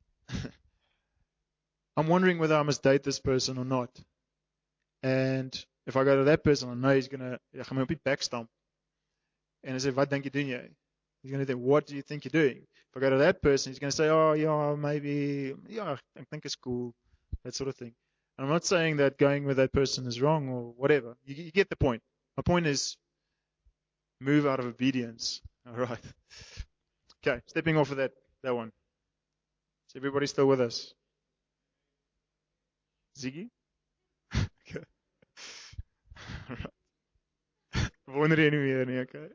I'm wondering whether I must date this person or not. And if I go to that person, I know he's going to, ek gaan my op die bek stamp. And I say, wat dink jy doen jy? He's going to think, what do you think you're doing? If I go to that person, he's going to say, oh, yeah, maybe, yeah, I think it's cool, that sort of thing. And I'm not saying that going with that person is wrong or whatever. You, you get the point. My point is, move out of obedience. All right. Okay, stepping off of that, that one. Is everybody still with us? Ziggy? Okay. All right. Wonder anyway, nie, okay.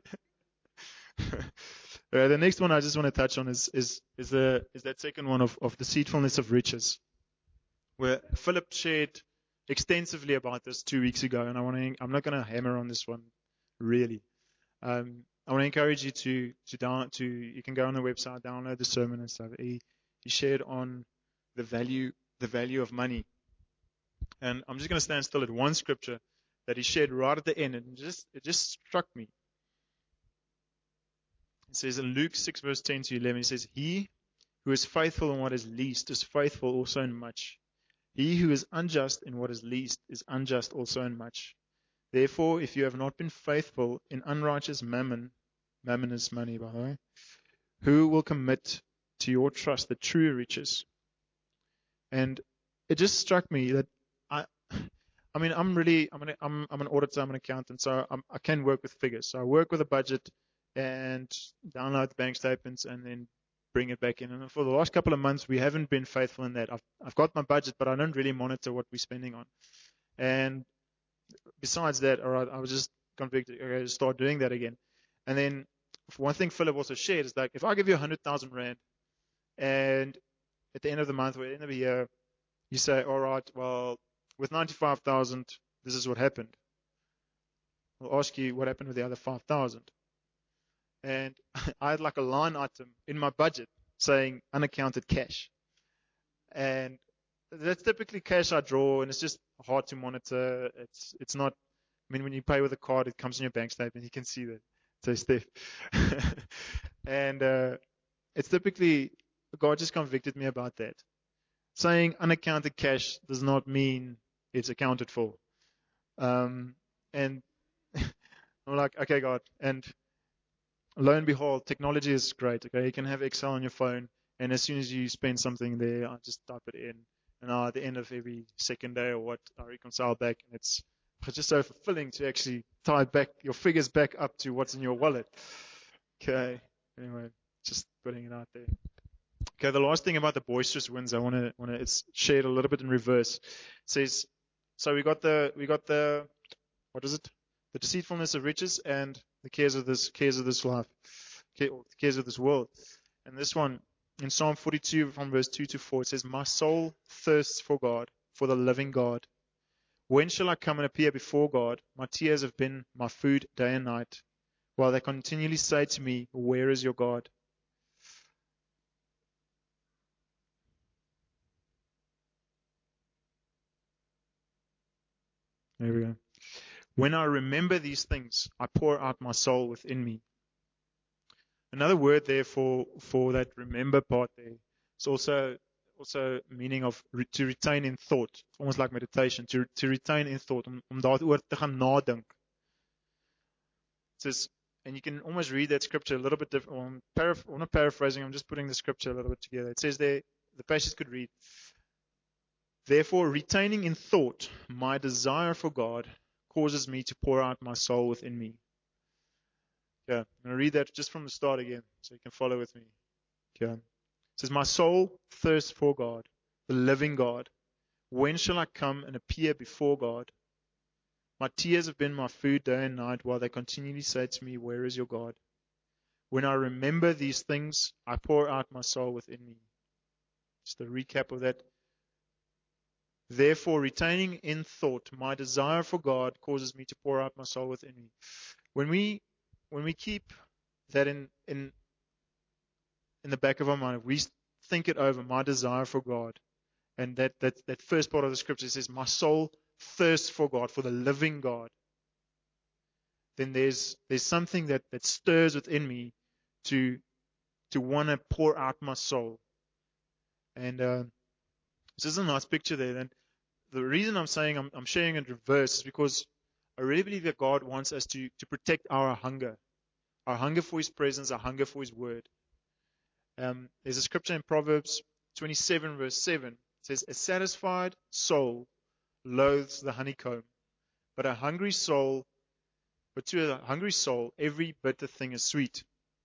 Uh, the next one I just want to touch on is is is the is that second one of, of deceitfulness of riches, where Philip shared extensively about this two weeks ago, and I want to I'm not going to hammer on this one really. Um, I want to encourage you to to down to you can go on the website, download the sermon and stuff. He he shared on the value the value of money, and I'm just going to stand still at one scripture that he shared right at the end, and it just it just struck me. It says in Luke six, verse ten to eleven, it says, he who is faithful in what is least is faithful also in much. He who is unjust in what is least is unjust also in much. Therefore, if you have not been faithful in unrighteous mammon, mammon is money, by the way, who will commit to your trust the true riches? And it just struck me that I, I mean, I'm really, I'm an, I'm, I'm an auditor, I'm an accountant, so I'm, I can work with figures. So I work with a budget and download the bank statements and then bring it back in. And for the last couple of months, we haven't been faithful in that. I've, I've got my budget, but I don't really monitor what we're spending on. And besides that, all right, I was just convicted, okay, start doing that again. And then one thing Philip also shared is like, if I give you one hundred thousand rand and at the end of the month or at the end of the year, you say, all right, well, with ninety-five thousand, this is what happened. I'll ask you what happened with the other five thousand. And I had like a line item in my budget saying unaccounted cash. And that's typically cash I draw, and it's just hard to monitor. It's it's not, I mean, when you pay with a card, it comes in your bank statement. You can see that. So, Steph. and uh, it's typically, God just convicted me about that. Saying unaccounted cash does not mean it's accounted for. Um, and I'm like, okay, God. And lo and behold, technology is great. Okay, you can have Excel on your phone, and as soon as you spend something there, I just type it in, and now at the end of every second day or what, I reconcile back, and it's just so fulfilling to actually tie back your figures back up to what's in your wallet. Okay, anyway, just putting it out there. Okay, the last thing about the boisterous winds, I want to want to it's shared a little bit in reverse. It says, so we got the we got the what is it? The deceitfulness of riches and the cares of this cares of this life, cares of this world. And this one in Psalm forty-two from verse two to four, it says, my soul thirsts for God, for the living God. When shall I come and appear before God? My tears have been my food day and night, while they continually say to me, where is your God? There we go. When I remember these things, I pour out my soul within me. Another word there for, for that remember part there. It's also also meaning of re, to retain in thought. It's almost like meditation. To to retain in thought, om, om daaroor te gaan nadink. It says, and you can almost read that scripture a little bit different. Or I'm, paraph- or not paraphrasing. I'm just putting the scripture a little bit together. It says there, the passage could read, therefore, retaining in thought my desire for God causes me to pour out my soul within me. Okay, I'm going to read that just from the start again so you can follow with me. Okay. It says, my soul thirsts for God, the living God. When shall I come and appear before God? My tears have been my food day and night, while they continually say to me, where is your God? When I remember these things, I pour out my soul within me. Just a recap of that. Therefore, retaining in thought my desire for God causes me to pour out my soul within me. When we when we keep that in in in the back of our mind, if we think it over, my desire for God, and that that that first part of the scripture says, my soul thirsts for God, for the living God. Then there's there's something that, that stirs within me to to want to pour out my soul. And uh, this is a nice picture there. And the reason I'm saying I'm, I'm sharing it in reverse is because I really believe that God wants us to, to protect our hunger. Our hunger for His presence, our hunger for His word. Um, there's a scripture in Proverbs twenty-seven, verse seven. It says, a satisfied soul loathes the honeycomb, but a hungry soul, but to a hungry soul, every bitter thing is sweet.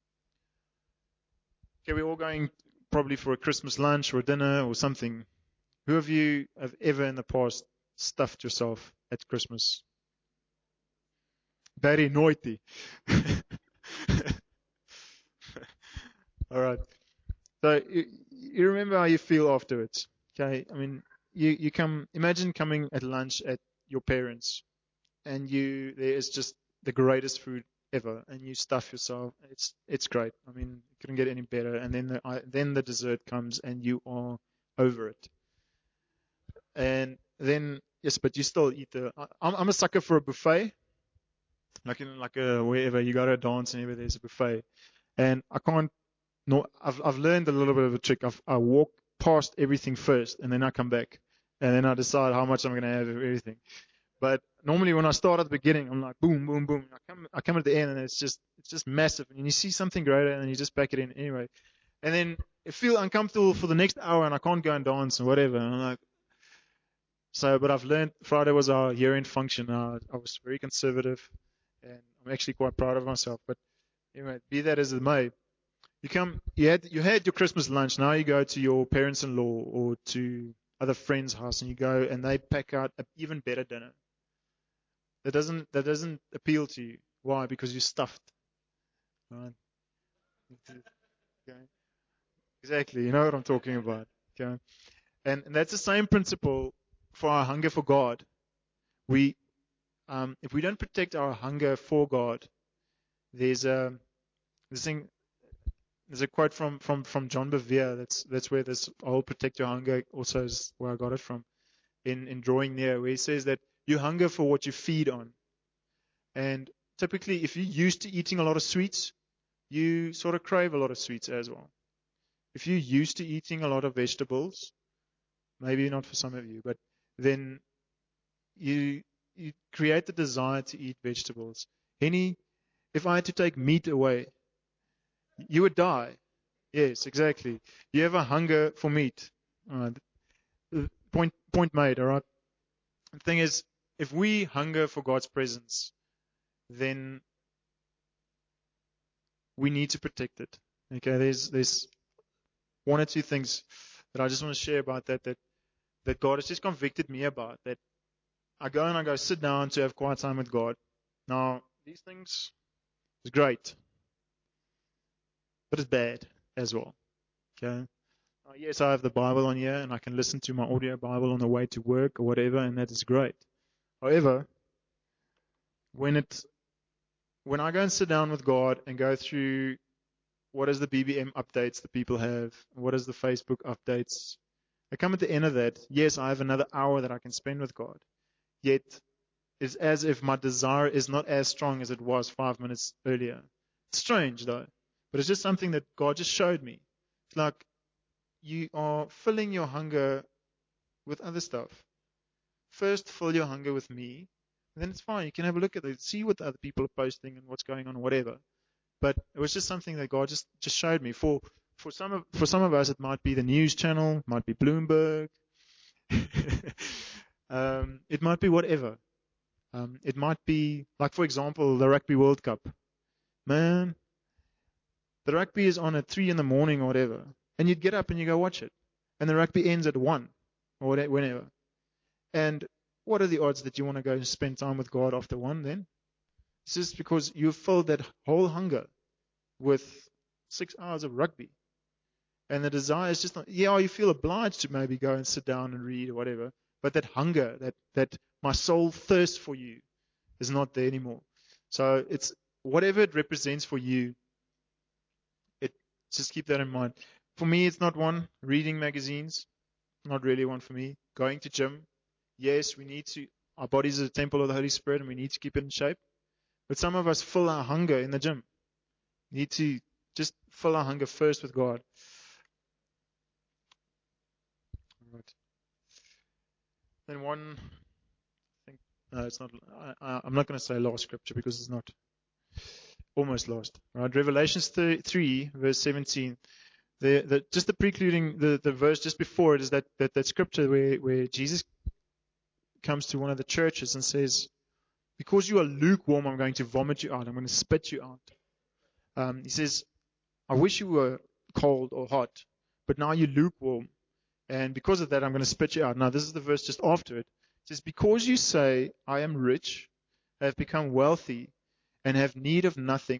Okay, we're all going probably for a Christmas lunch or a dinner or something. Who of you have ever in the past stuffed yourself at Christmas? Very naughty. All right. So you, you remember how you feel afterwards. Okay. I mean, you, you come, imagine coming at lunch at your parents and you, there is just the greatest food ever and you stuff yourself. It's, it's great. I mean, it couldn't get any better. And then the, I, then the dessert comes and you are over it. And then, yes, but you still eat the, I, I'm, I'm a sucker for a buffet. Like in, like a, wherever you go to a dance and everywhere there's a buffet. And I can't, no, I've, I've learned a little bit of a trick. I've, I walk past everything first and then I come back. And then I decide how much I'm going to have of everything. But normally when I start at the beginning, I'm like, boom, boom, boom. I come, I come at the end and it's just, it's just massive. And you see something greater and you just pack it in anyway. And then I feel uncomfortable for the next hour and I can't go and dance and whatever. And I'm like, so, but I've learned Friday was our year-end function. Uh, I was very conservative and I'm actually quite proud of myself. But anyway, be that as it may, you come, you had, you had your Christmas lunch. Now you go to your parents-in-law or to other friends' house and you go and they pack out an even better dinner. That doesn't, that doesn't appeal to you. Why? Because you're stuffed. Right? Okay. Exactly. You know what I'm talking about. Okay. And, and that's the same principle for our hunger for God. We, um, if we don't protect our hunger for God, there's a, this thing, there's a quote from, from, from John Bevere. That's, that's where this whole protect your hunger also is where I got it from in, in Drawing Near, where he says that you hunger for what you feed on. And typically, if you're used to eating a lot of sweets, you sort of crave a lot of sweets as well. If you're used to eating a lot of vegetables, maybe not for some of you, but then you you create the desire to eat vegetables. Henny, if I had to take meat away, you would die. Yes, exactly. You have a hunger for meat. All right. Point point made. All right. The thing is, if we hunger for God's presence, then we need to protect it. Okay. There's there's one or two things that I just want to share about that that that God has just convicted me about. That I go and I go sit down to have quiet time with God. Now, these things is great, but it's bad as well. Okay. Uh, yes, I have the Bible on here and I can listen to my audio Bible on the way to work or whatever, and that is great. However, when it, when I go and sit down with God and go through what is the B B M updates that people have, what is the Facebook updates, I come at the end of that. Yes, I have another hour that I can spend with God. Yet, it's as if my desire is not as strong as it was five minutes earlier. It's strange though, but it's just something that God just showed me. It's like you are filling your hunger with other stuff. First, fill your hunger with me, and then it's fine. You can have a look at it, see what other people are posting and what's going on, whatever. But it was just something that God just, just showed me. For for some of for some of us, it might be the news channel, might be Bloomberg, um, it might be whatever. Um, it might be, like, for example, the Rugby World Cup. Man, the rugby is on at three in the morning or whatever. And you'd get up and you go watch it. And the rugby ends at one or whenever. And what are the odds that you want to go and spend time with God after one then? It's just because you filled that whole hunger with six hours of rugby. And the desire is just not, yeah, you feel obliged to maybe go and sit down and read or whatever. But that hunger, that, that my soul thirsts for you is not there anymore. So it's whatever it represents for you, it just keep that in mind. For me, it's not one. Reading magazines, not really one for me. Going to gym, yes, we need to, our bodies are a temple of the Holy Spirit and we need to keep it in shape. But some of us fill our hunger in the gym. We need to just fill our hunger first with God. Right. Then one, I think, no, it's not, I, I, I'm not going to say last scripture because it's not. Almost lost. Right? Revelations three, verse seventeen. The, the, just the precluding, the, the verse just before it is that, that, that scripture where, where Jesus comes to one of the churches and says, because you are lukewarm, I'm going to vomit you out. I'm going to spit you out. Um, he says, I wish you were cold or hot, but now you're lukewarm. And because of that, I'm going to spit you out. Now, this is the verse just after it. It says, because you say, I am rich, I have become wealthy, and have need of nothing.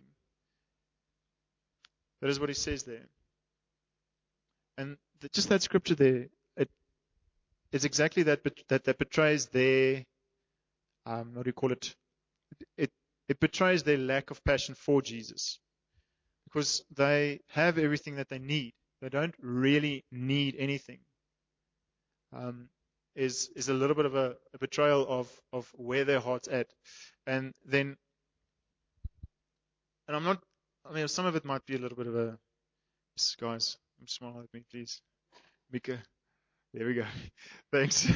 That is what he says there. And the, just that scripture there, it, it's exactly that, that that betrays their, um, what do you call it? It, it betrays their lack of passion for Jesus. Because they have everything that they need. They don't really need anything. Um, is is a little bit of a, a betrayal of, of where their heart's at. And then, and I'm not, I mean, some of it might be a little bit of a, guys, smile at me, please. Mika, there we go. Thanks.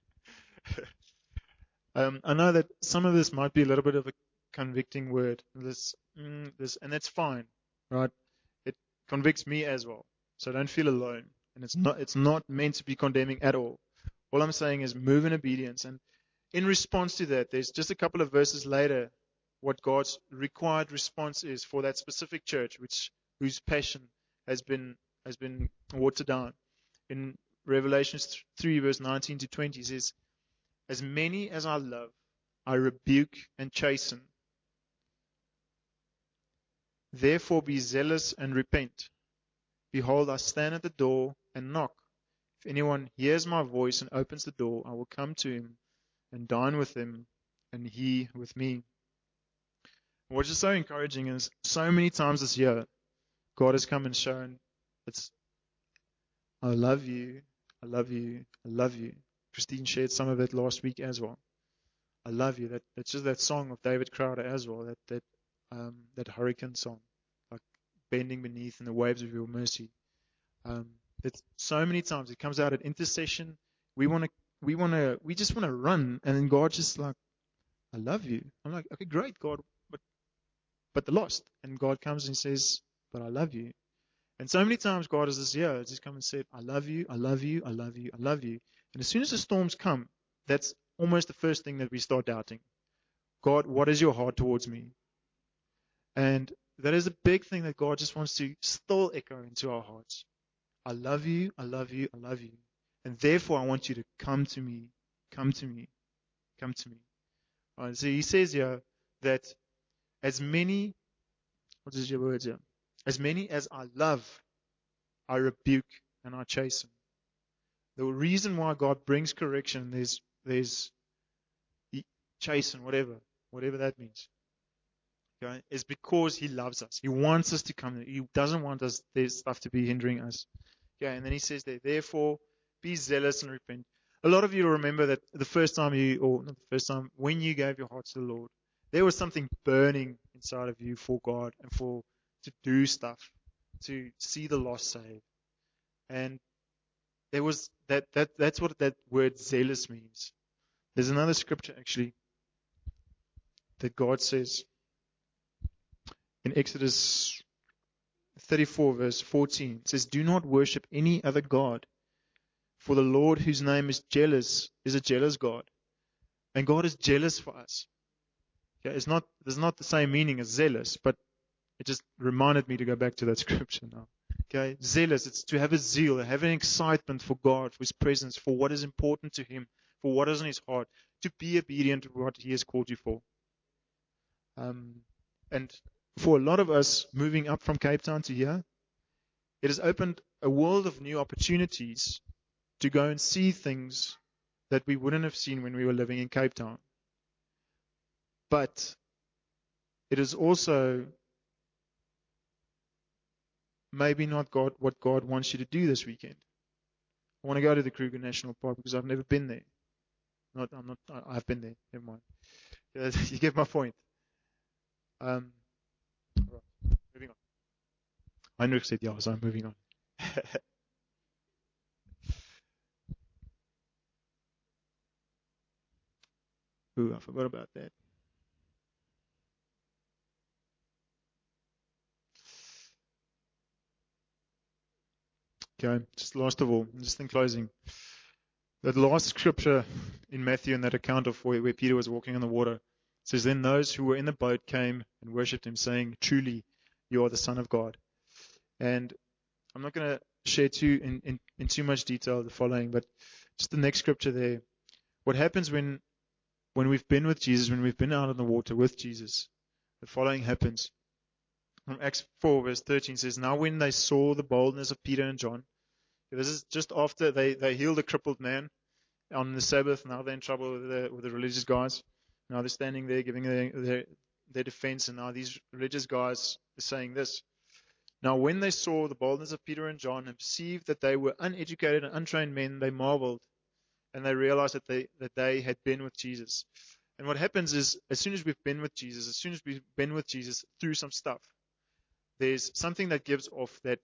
um, I know that some of this might be a little bit of a convicting word. This, mm, this, and that's fine, right? It convicts me as well, so don't feel alone. And it's not, it's not meant to be condemning at all. All I'm saying is move in obedience. And in response to that, there's just a couple of verses later what God's required response is for that specific church, which whose passion has been has been watered down. In Revelation three, verse nineteen to twenty, it says, as many as I love, I rebuke and chasten. Therefore be zealous and repent. Behold, I stand at the door and knock. If anyone hears my voice and opens the door, I will come to him and dine with him, and he with me. What is so encouraging is so many times this year, God has come and shown, it's, I love you, I love you, I love you. Christine shared some of it last week as well. I love you. That that's just that song of David Crowder as well. That that um, that hurricane song, like bending beneath in the waves of your mercy. Um, it's so many times it comes out at intercession. We want to, we want to, we just want to run, and then God just like, I love you. I'm like, okay, great, God, but but the lost, and God comes and says, but I love you. And so many times God has this year just come and said, I love you, I love you, I love you, I love you. And as soon as the storms come, that's almost the first thing that we start doubting. God, what is your heart towards me? And that is a big thing that God just wants to still echo into our hearts. I love you, I love you, I love you. And therefore I want you to come to me, come to me, come to me. All right, so he says here that as many, what is your words here? As many as I love, I rebuke and I chasten. The reason why God brings correction, there's there's chasten, whatever, whatever that means. Okay, is because He loves us. He wants us to come. He doesn't want us there's stuff to be hindering us. Okay, and then He says there, therefore, be zealous and repent. A lot of you remember that the first time you, or not the first time, when you gave your heart to the Lord, there was something burning inside of you for God and for to do stuff, to see the lost saved. And there was that, that that's what that word zealous means. There's another scripture actually that God says in Exodus thirty-four verse fourteen. It says, do not worship any other God, for the Lord whose name is jealous is a jealous God. And God is jealous for us. Okay, it's not, there's not the same meaning as zealous, but it just reminded me to go back to that scripture now. Okay, zealous, it's to have a zeal, have an excitement for God, for His presence, for what is important to Him, for what is in His heart, to be obedient to what He has called you for. Um, and for a lot of us moving up from Cape Town to here, it has opened a world of new opportunities to go and see things that we wouldn't have seen when we were living in Cape Town. But it is also maybe not God what God wants you to do this weekend. I want to go to the Kruger National Park because I've never been there. Not, I'm not. I- I've been there. Never mind. Yeah, you get my point. Um, right. Moving on. Heinrich said, "Yeah, so I'm moving on." Ooh, I forgot about that. Okay, just last of all, just in closing, that last scripture in Matthew in that account of where, where Peter was walking on the water says, "Then those who were in the boat came and worshipped him, saying, 'Truly, you are the Son of God.'" And I'm not going to share too in, in, in too much detail the following, but just the next scripture there. What happens when when we've been with Jesus, when we've been out on the water with Jesus, the following happens. From Acts four verse thirteen says, "Now when they saw the boldness of Peter and John," this is just after they, they healed a crippled man on the Sabbath. Now they're in trouble with the, with the religious guys. Now they're standing there giving their, their, their defense, and now these religious guys are saying this. "Now when they saw the boldness of Peter and John and perceived that they were uneducated and untrained men, they marveled, and they realized that they that they had been with Jesus." And what happens is, as soon as we've been with Jesus, as soon as we've been with Jesus through some stuff, there's something that gives off that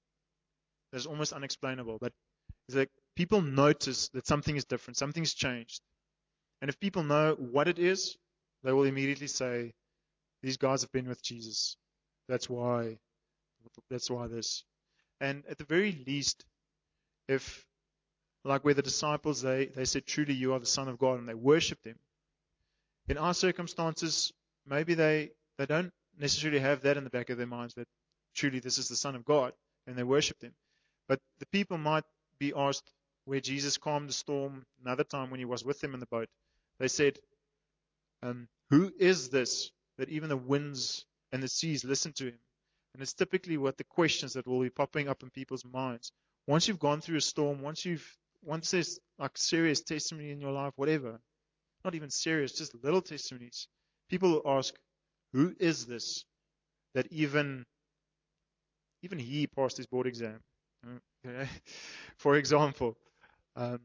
is almost unexplainable. But it's like people notice that something is different, something's changed. And if people know what it is, they will immediately say, "These guys have been with Jesus. That's why, that's why this." And at the very least, if, like where the disciples, they, they said, "Truly you are the Son of God," and they worshipped him. In our circumstances, maybe they, they don't necessarily have that in the back of their minds, that truly this is the Son of God, and they worshipped him. But the people might be asked, where Jesus calmed the storm another time when he was with them in the boat, they said, um, "Who is this that even the winds and the seas listen to him?" And it's typically what the questions that will be popping up in people's minds. Once you've gone through a storm, once you've, once there's like serious testimony in your life, whatever, not even serious, just little testimonies, people will ask, "Who is this that even, even he passed his board exam?" Okay. For example. Um,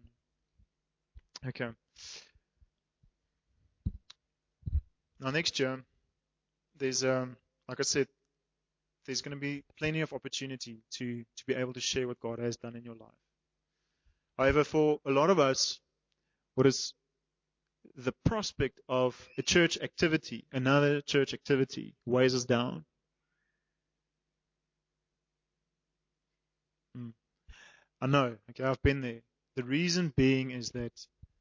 okay. Now next year, there's, um, like I said, there's going to be plenty of opportunity to, to be able to share what God has done in your life. However, for a lot of us, what is the prospect of a church activity, another church activity, weighs us down. Hmm. I know, okay, I've been there. The reason being is that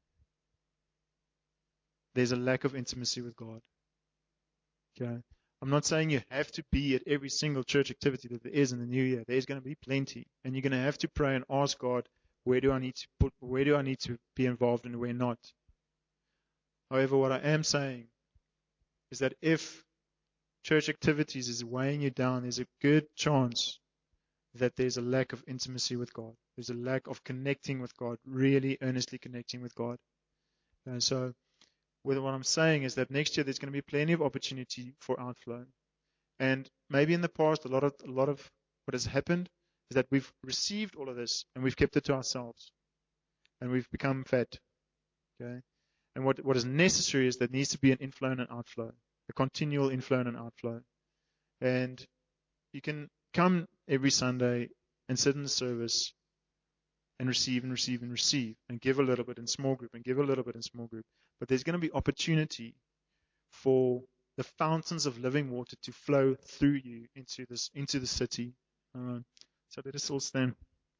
there's a lack of intimacy with God. Okay. I'm not saying you have to be at every single church activity that there is in the new year. There's going to be plenty, and you're going to have to pray and ask God, where do I need to put, where do I need to be involved and where not. However, what I am saying is that if church activities is weighing you down, there's a good chance that there's a lack of intimacy with God. There's a lack of connecting with God, really earnestly connecting with God. And so, what I'm saying is that next year there's going to be plenty of opportunity for outflow. And maybe in the past, a lot of a lot of what has happened is that we've received all of this and we've kept it to ourselves, and we've become fat. Okay. And what what is necessary is that needs to be an inflow and an outflow, a continual inflow and an outflow. And you can come every Sunday and sit in the service and receive and receive and receive and give a little bit in small group and give a little bit in small group. But there's going to be opportunity for the fountains of living water to flow through you into this into the city. Uh, so let us all stand.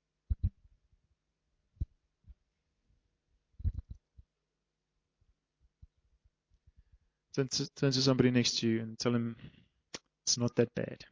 Turn to, turn to somebody next to you and tell him it's not that bad.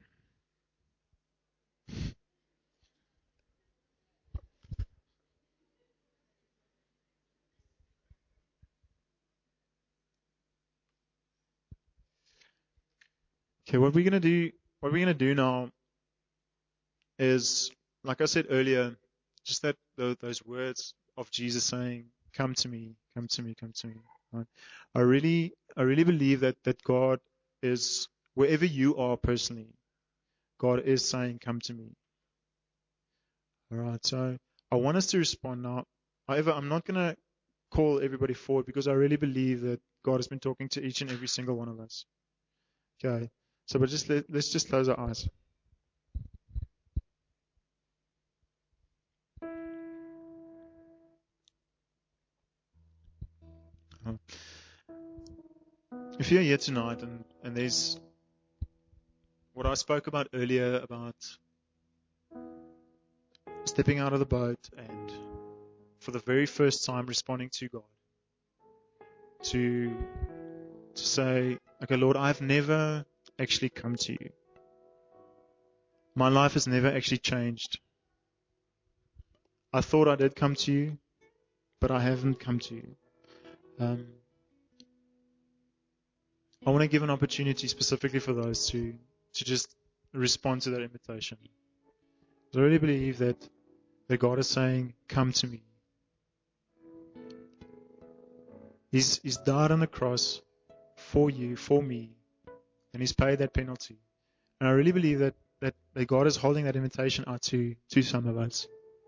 Okay, what we're gonna do, what we're gonna do now is like I said earlier, just that those words of Jesus saying, "Come to me, come to me, come to me." Right? I really, I really believe that that God is wherever you are personally. God is saying, "Come to me." All right. So I want us to respond now. However, I'm not going to call everybody forward because I really believe that God has been talking to each and every single one of us. Okay. So, but just let, let's just close our eyes. If you're here tonight and, and there's what I spoke about earlier about stepping out of the boat and for the very first time responding to God, to to say, okay, Lord, I've never actually come to you. My life has never actually changed. I thought I did come to you, but I haven't come to you. Um, I want to give an opportunity specifically for those to to just respond to that invitation. I really believe that, that God is saying, come to me. He's, he's died on the cross for you, for me, and He's paid that penalty. And I really believe that, that, that God is holding that invitation out to, to some of us.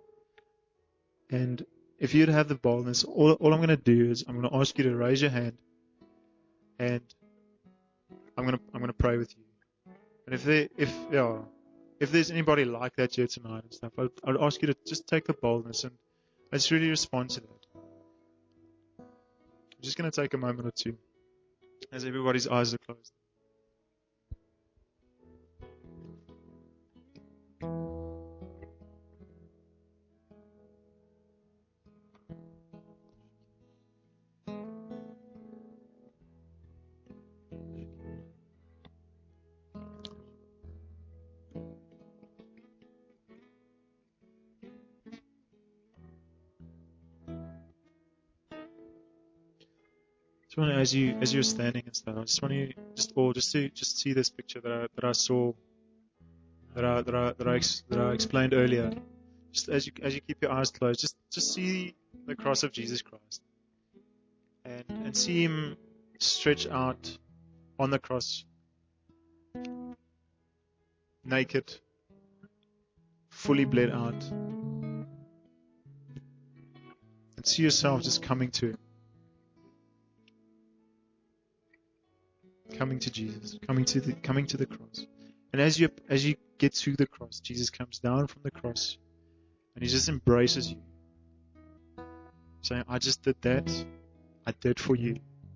And if you'd have the boldness, all, all I'm going to do is I'm going to ask you to raise your hand, and I'm going to I'm going to pray with you. And if there, if yeah, if there's anybody like that here tonight and stuff, I'd, I'd ask you to just take the boldness and let's really respond to that. I'm just going to take a moment or two as everybody's eyes are closed. Just want to, as you as you're standing and stuff, I just want you just all just to just see this picture that I that I saw that I that I that I, ex, that I explained earlier. Just as you as you keep your eyes closed, just just see the cross of Jesus Christ, and and see Him stretch out on the cross, naked, fully bled out, and see yourself just coming to Him. Coming to Jesus, coming to the coming to the cross, and as you as you get to the cross, Jesus comes down from the cross, and He just embraces you, saying, "I just did that. I did for you."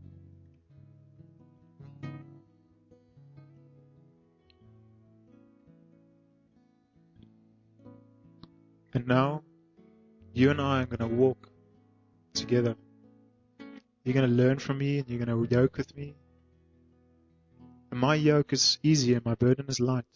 And now, you and I are going to walk together. You're going to learn from me, and you're going to yoke with me. And my yoke is easy, and my burden is light.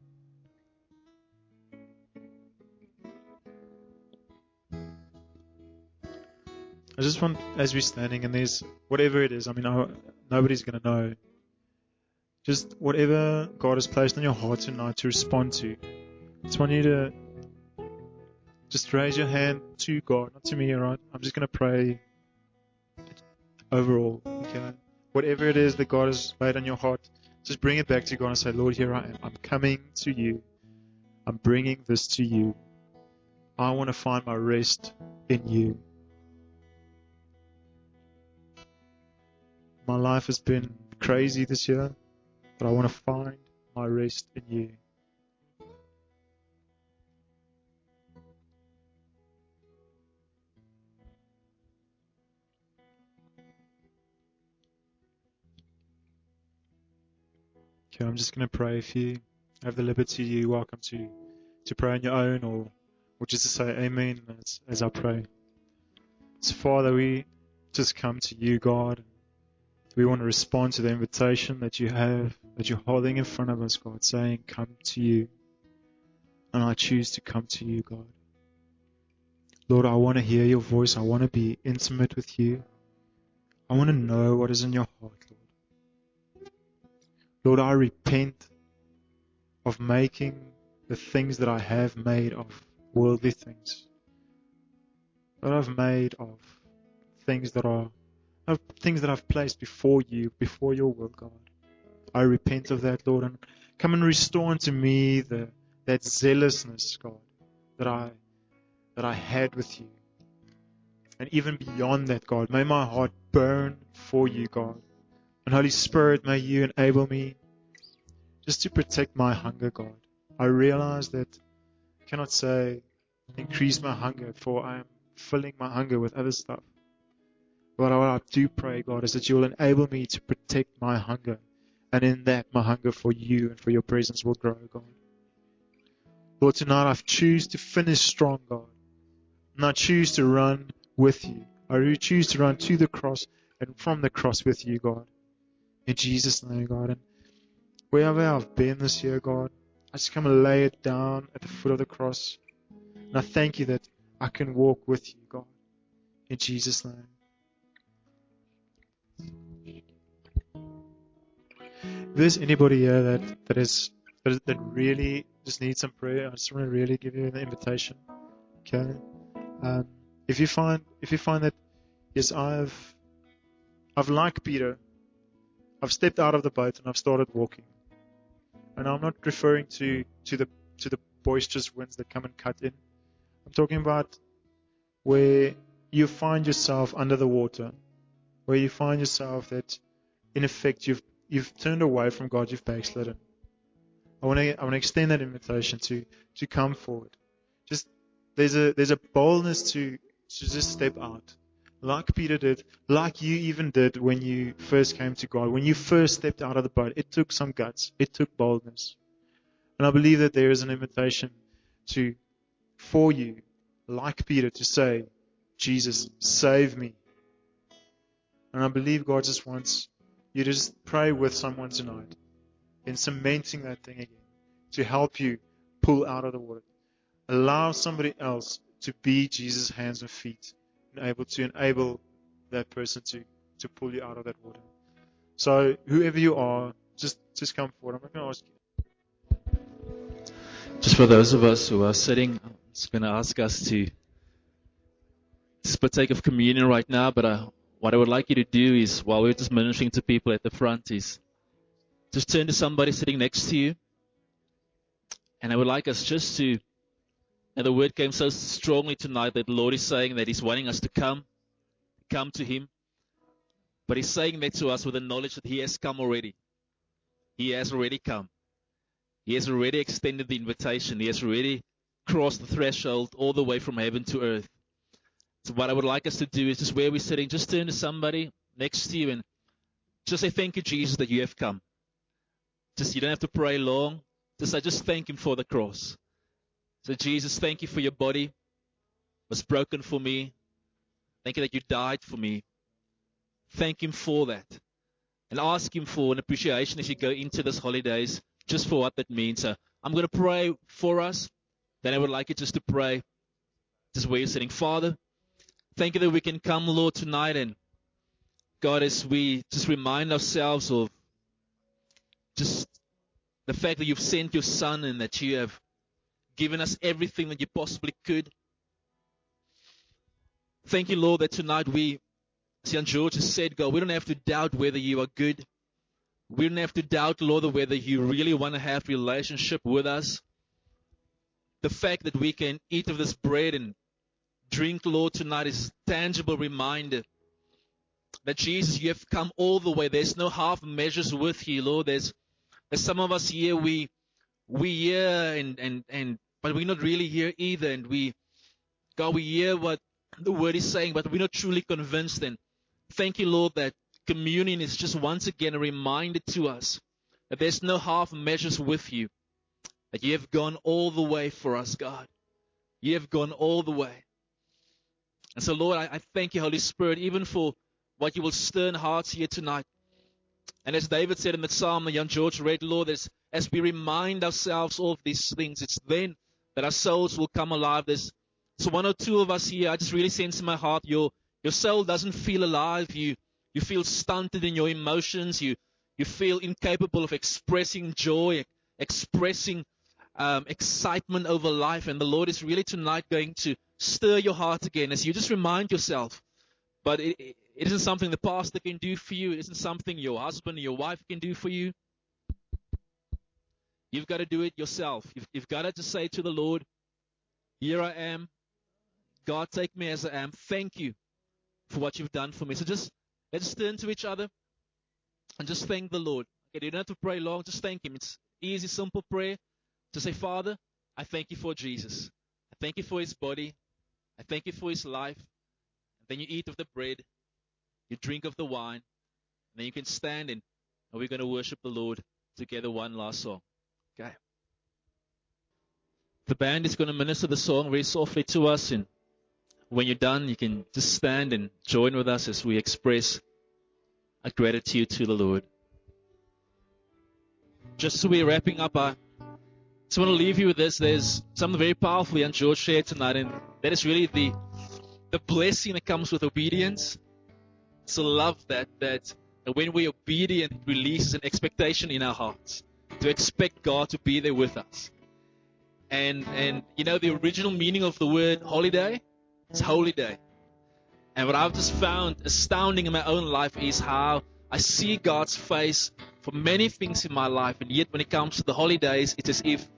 I just want, as we're standing, and there's whatever it is, I mean, I, nobody's going to know. Just whatever God has placed on your heart tonight to respond to. I just want you to just raise your hand to God, not to me, alright? I'm just going to pray overall, okay? Whatever it is that God has laid on your heart, just bring it back to God and say, Lord, here I am. I'm coming to you. I'm bringing this to you. I want to find my rest in you. My life has been crazy this year, but I want to find my rest in you. Okay, I'm just going to pray. If you have the liberty, you're welcome to, to pray on your own, or, or just to say amen as, as I pray. So, Father, we just come to you, God. We want to respond to the invitation that you have, that you're holding in front of us, God, saying, come to you. And I choose to come to you, God. Lord, I want to hear your voice. I want to be intimate with you. I want to know what is in your heart, Lord. Lord, I repent of making the things that I have made of worldly things, that I've made of things that are of things that I've placed before you, before your will, God. I repent of that, Lord, and come and restore unto me the that zealousness, God, that I that I had with you. And even beyond that, God, may my heart burn for you, God. And Holy Spirit, may you enable me just to protect my hunger, God. I realize that I cannot say increase my hunger, for I am filling my hunger with other stuff. But what I do pray, God, is that you will enable me to protect my hunger. And in that, my hunger for you and for your presence will grow, God. Lord, tonight I choose to finish strong, God. And I choose to run with you. I choose to run to the cross and from the cross with you, God. In Jesus' name, God. And wherever I've been this year, God, I just come and lay it down at the foot of the cross. And I thank you that I can walk with you, God. In Jesus' name. If there's anybody here that, that is that, is, that really just needs some prayer, I just want to really give you an invitation. Okay? Um, if you find if you find that yes, I've I've like Peter, I've stepped out of the boat and I've started walking. And I'm not referring to, to the to the boisterous winds that come and cut in. I'm talking about where you find yourself under the water, where you find yourself that in effect you've you've turned away from God, you've backslidden. I want to I want to extend that invitation to to come forward. Just there's a there's a boldness to to just step out, like Peter did, like you even did when you first came to God, when you first stepped out of the boat. It took some guts, it took boldness, and I believe that there is an invitation to for you, like Peter, to say, Jesus, save me. And I believe God just wants you to just pray with someone tonight in cementing that thing again, to help you pull out of the water. Allow somebody else to be Jesus' hands and feet and able to enable that person to, to pull you out of that water. So whoever you are, just, just come forward. I'm not going to ask you. Just for those of us who are sitting, I'm just going to ask us to just partake of communion right now, but uh, what I would like you to do is, while we're just ministering to people at the front, is just turn to somebody sitting next to you. And I would like us just to, and the word came so strongly tonight that the Lord is saying that He's wanting us to come, come to Him. But He's saying that to us with the knowledge that He has come already. He has already come. He has already extended the invitation. He has already crossed the threshold all the way from heaven to earth. So what I would like us to do is just where we're sitting, just turn to somebody next to you and just say, thank you, Jesus, that you have come. Just, you don't have to pray long. Just say, just thank Him for the cross. So, Jesus, thank you for your body. It was broken for me. Thank you that you died for me. Thank Him for that. And ask Him for an appreciation as you go into this holidays, just for what that means. So I'm going to pray for us. Then I would like you just to pray just where you're sitting. Father, thank you that we can come, Lord, tonight. And God, as we just remind ourselves of just the fact that you've sent your Son and that you have given us everything that you possibly could. Thank you, Lord, that tonight we, as Jan George has said, God, we don't have to doubt whether you are good. We don't have to doubt, Lord, whether you really want to have a relationship with us. The fact that we can eat of this bread and drink, Lord, tonight is a tangible reminder that, Jesus, you have come all the way. There's no half measures with you, Lord. There's, there's some of us here, we we hear, and, and, and but we're not really here either. And we, God, we hear what the Word is saying, but we're not truly convinced. And thank you, Lord, that communion is just once again a reminder to us that there's no half measures with you, that you have gone all the way for us, God. You have gone all the way. And so, Lord, I, I thank you, Holy Spirit, even for what you will stir in hearts here tonight. And as David said in the psalm that Jan George read, Lord, as, as we remind ourselves of these things, it's then that our souls will come alive. There's so one or two of us here, I just really sense in my heart, your your soul doesn't feel alive. You you feel stunted in your emotions. You you feel incapable of expressing joy, expressing um, excitement over life. And the Lord is really tonight going to stir your heart again as you just remind yourself. But it, it isn't something the pastor can do for you. It isn't something your husband or your wife can do for you. You've got to do it yourself. You've, you've got to just say to the Lord, here I am. God, take me as I am. Thank you for what you've done for me. So just let's turn to each other and just thank the Lord. Okay, you don't have to pray long. Just thank Him. It's easy, simple prayer to say, Father, I thank you for Jesus. I thank you for His body. I thank you for His life. And then you eat of the bread. You drink of the wine. And then you can stand and, and we're going to worship the Lord together one last song. Okay. The band is going to minister the song very softly to us, and when you're done, you can just stand and join with us as we express our gratitude to the Lord. Just so we're wrapping up, I just want to leave you with this. There's something very powerful Jan George shared tonight, and that is really the the blessing that comes with obedience. So love that, that when we're obedient, it releases an expectation in our hearts to expect God to be there with us. And, and you know, the original meaning of the word holiday, it's holy day. And what I've just found astounding in my own life is how I see God's face for many things in my life. And yet when it comes to the holidays, it's as if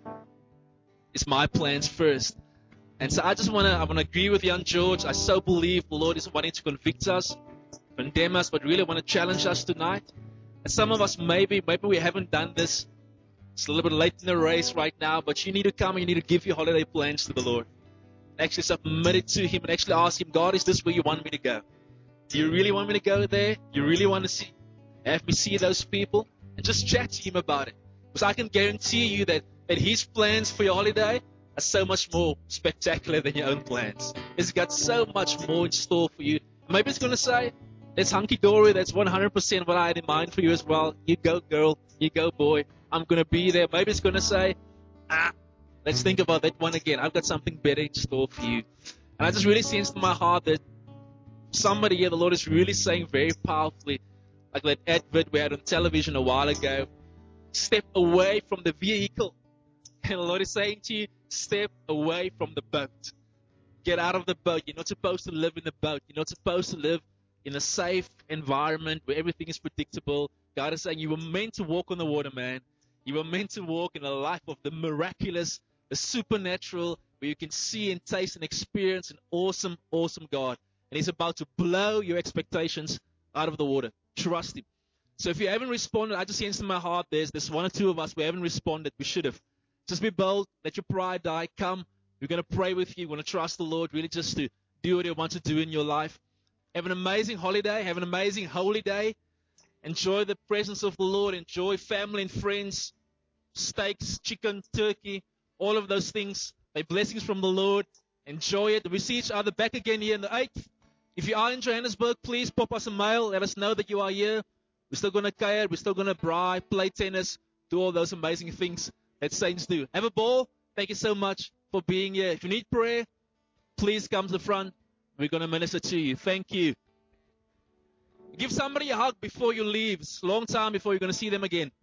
it's my plans first. And so I just want to I want to agree with Jan George. I so believe the Lord is wanting to convict us, condemn us, but really want to challenge us tonight. And some of us, maybe, maybe we haven't done this. It's a little bit late in the race right now, but you need to come and you need to give your holiday plans to the Lord. Actually submit it to Him and actually ask Him, God, is this where you want me to go? Do you really want me to go there? Do you really want to see, have me see those people? And just chat to Him about it. Because I can guarantee you that, that His plans for your holiday are so much more spectacular than your own plans. He's got so much more in store for you. Maybe it's going to say, that's hunky-dory, that's one hundred percent what I had in mind for you as well. You go, girl. You go, boy. I'm going to be there. Maybe it's going to say, ah, let's think about that one again. I've got something better in store for you. And I just really sense in my heart that somebody here, the Lord is really saying very powerfully, like that advert we had on television a while ago, step away from the vehicle. And the Lord is saying to you, step away from the boat. Get out of the boat. You're not supposed to live in the boat. You're not supposed to live in a safe environment where everything is predictable. God is saying you were meant to walk on the water, man. You were meant to walk in a life of the miraculous, the supernatural, where you can see and taste and experience an awesome, awesome God. And He's about to blow your expectations out of the water. Trust Him. So if you haven't responded, I just sense in my heart there's, there's one or two of us who haven't responded. We should have. Just be bold. Let your pride die. Come. We're going to pray with you. We're going to trust the Lord really just to do what He wants to do in your life. Have an amazing holiday. Have an amazing holy day. Enjoy the presence of the Lord. Enjoy family and friends. Steaks, chicken, turkey, all of those things. They're blessings from the Lord. Enjoy it. We see each other back again here on the eighth. If you are in Johannesburg, please pop us a mail. Let us know that you are here. We're still going to care. We're still going to braai, play tennis, do all those amazing things that saints do. Have a ball. Thank you so much for being here. If you need prayer, please come to the front. We're going to minister to you. Thank you. Give somebody a hug before you leave. It's a long time before you're going to see them again.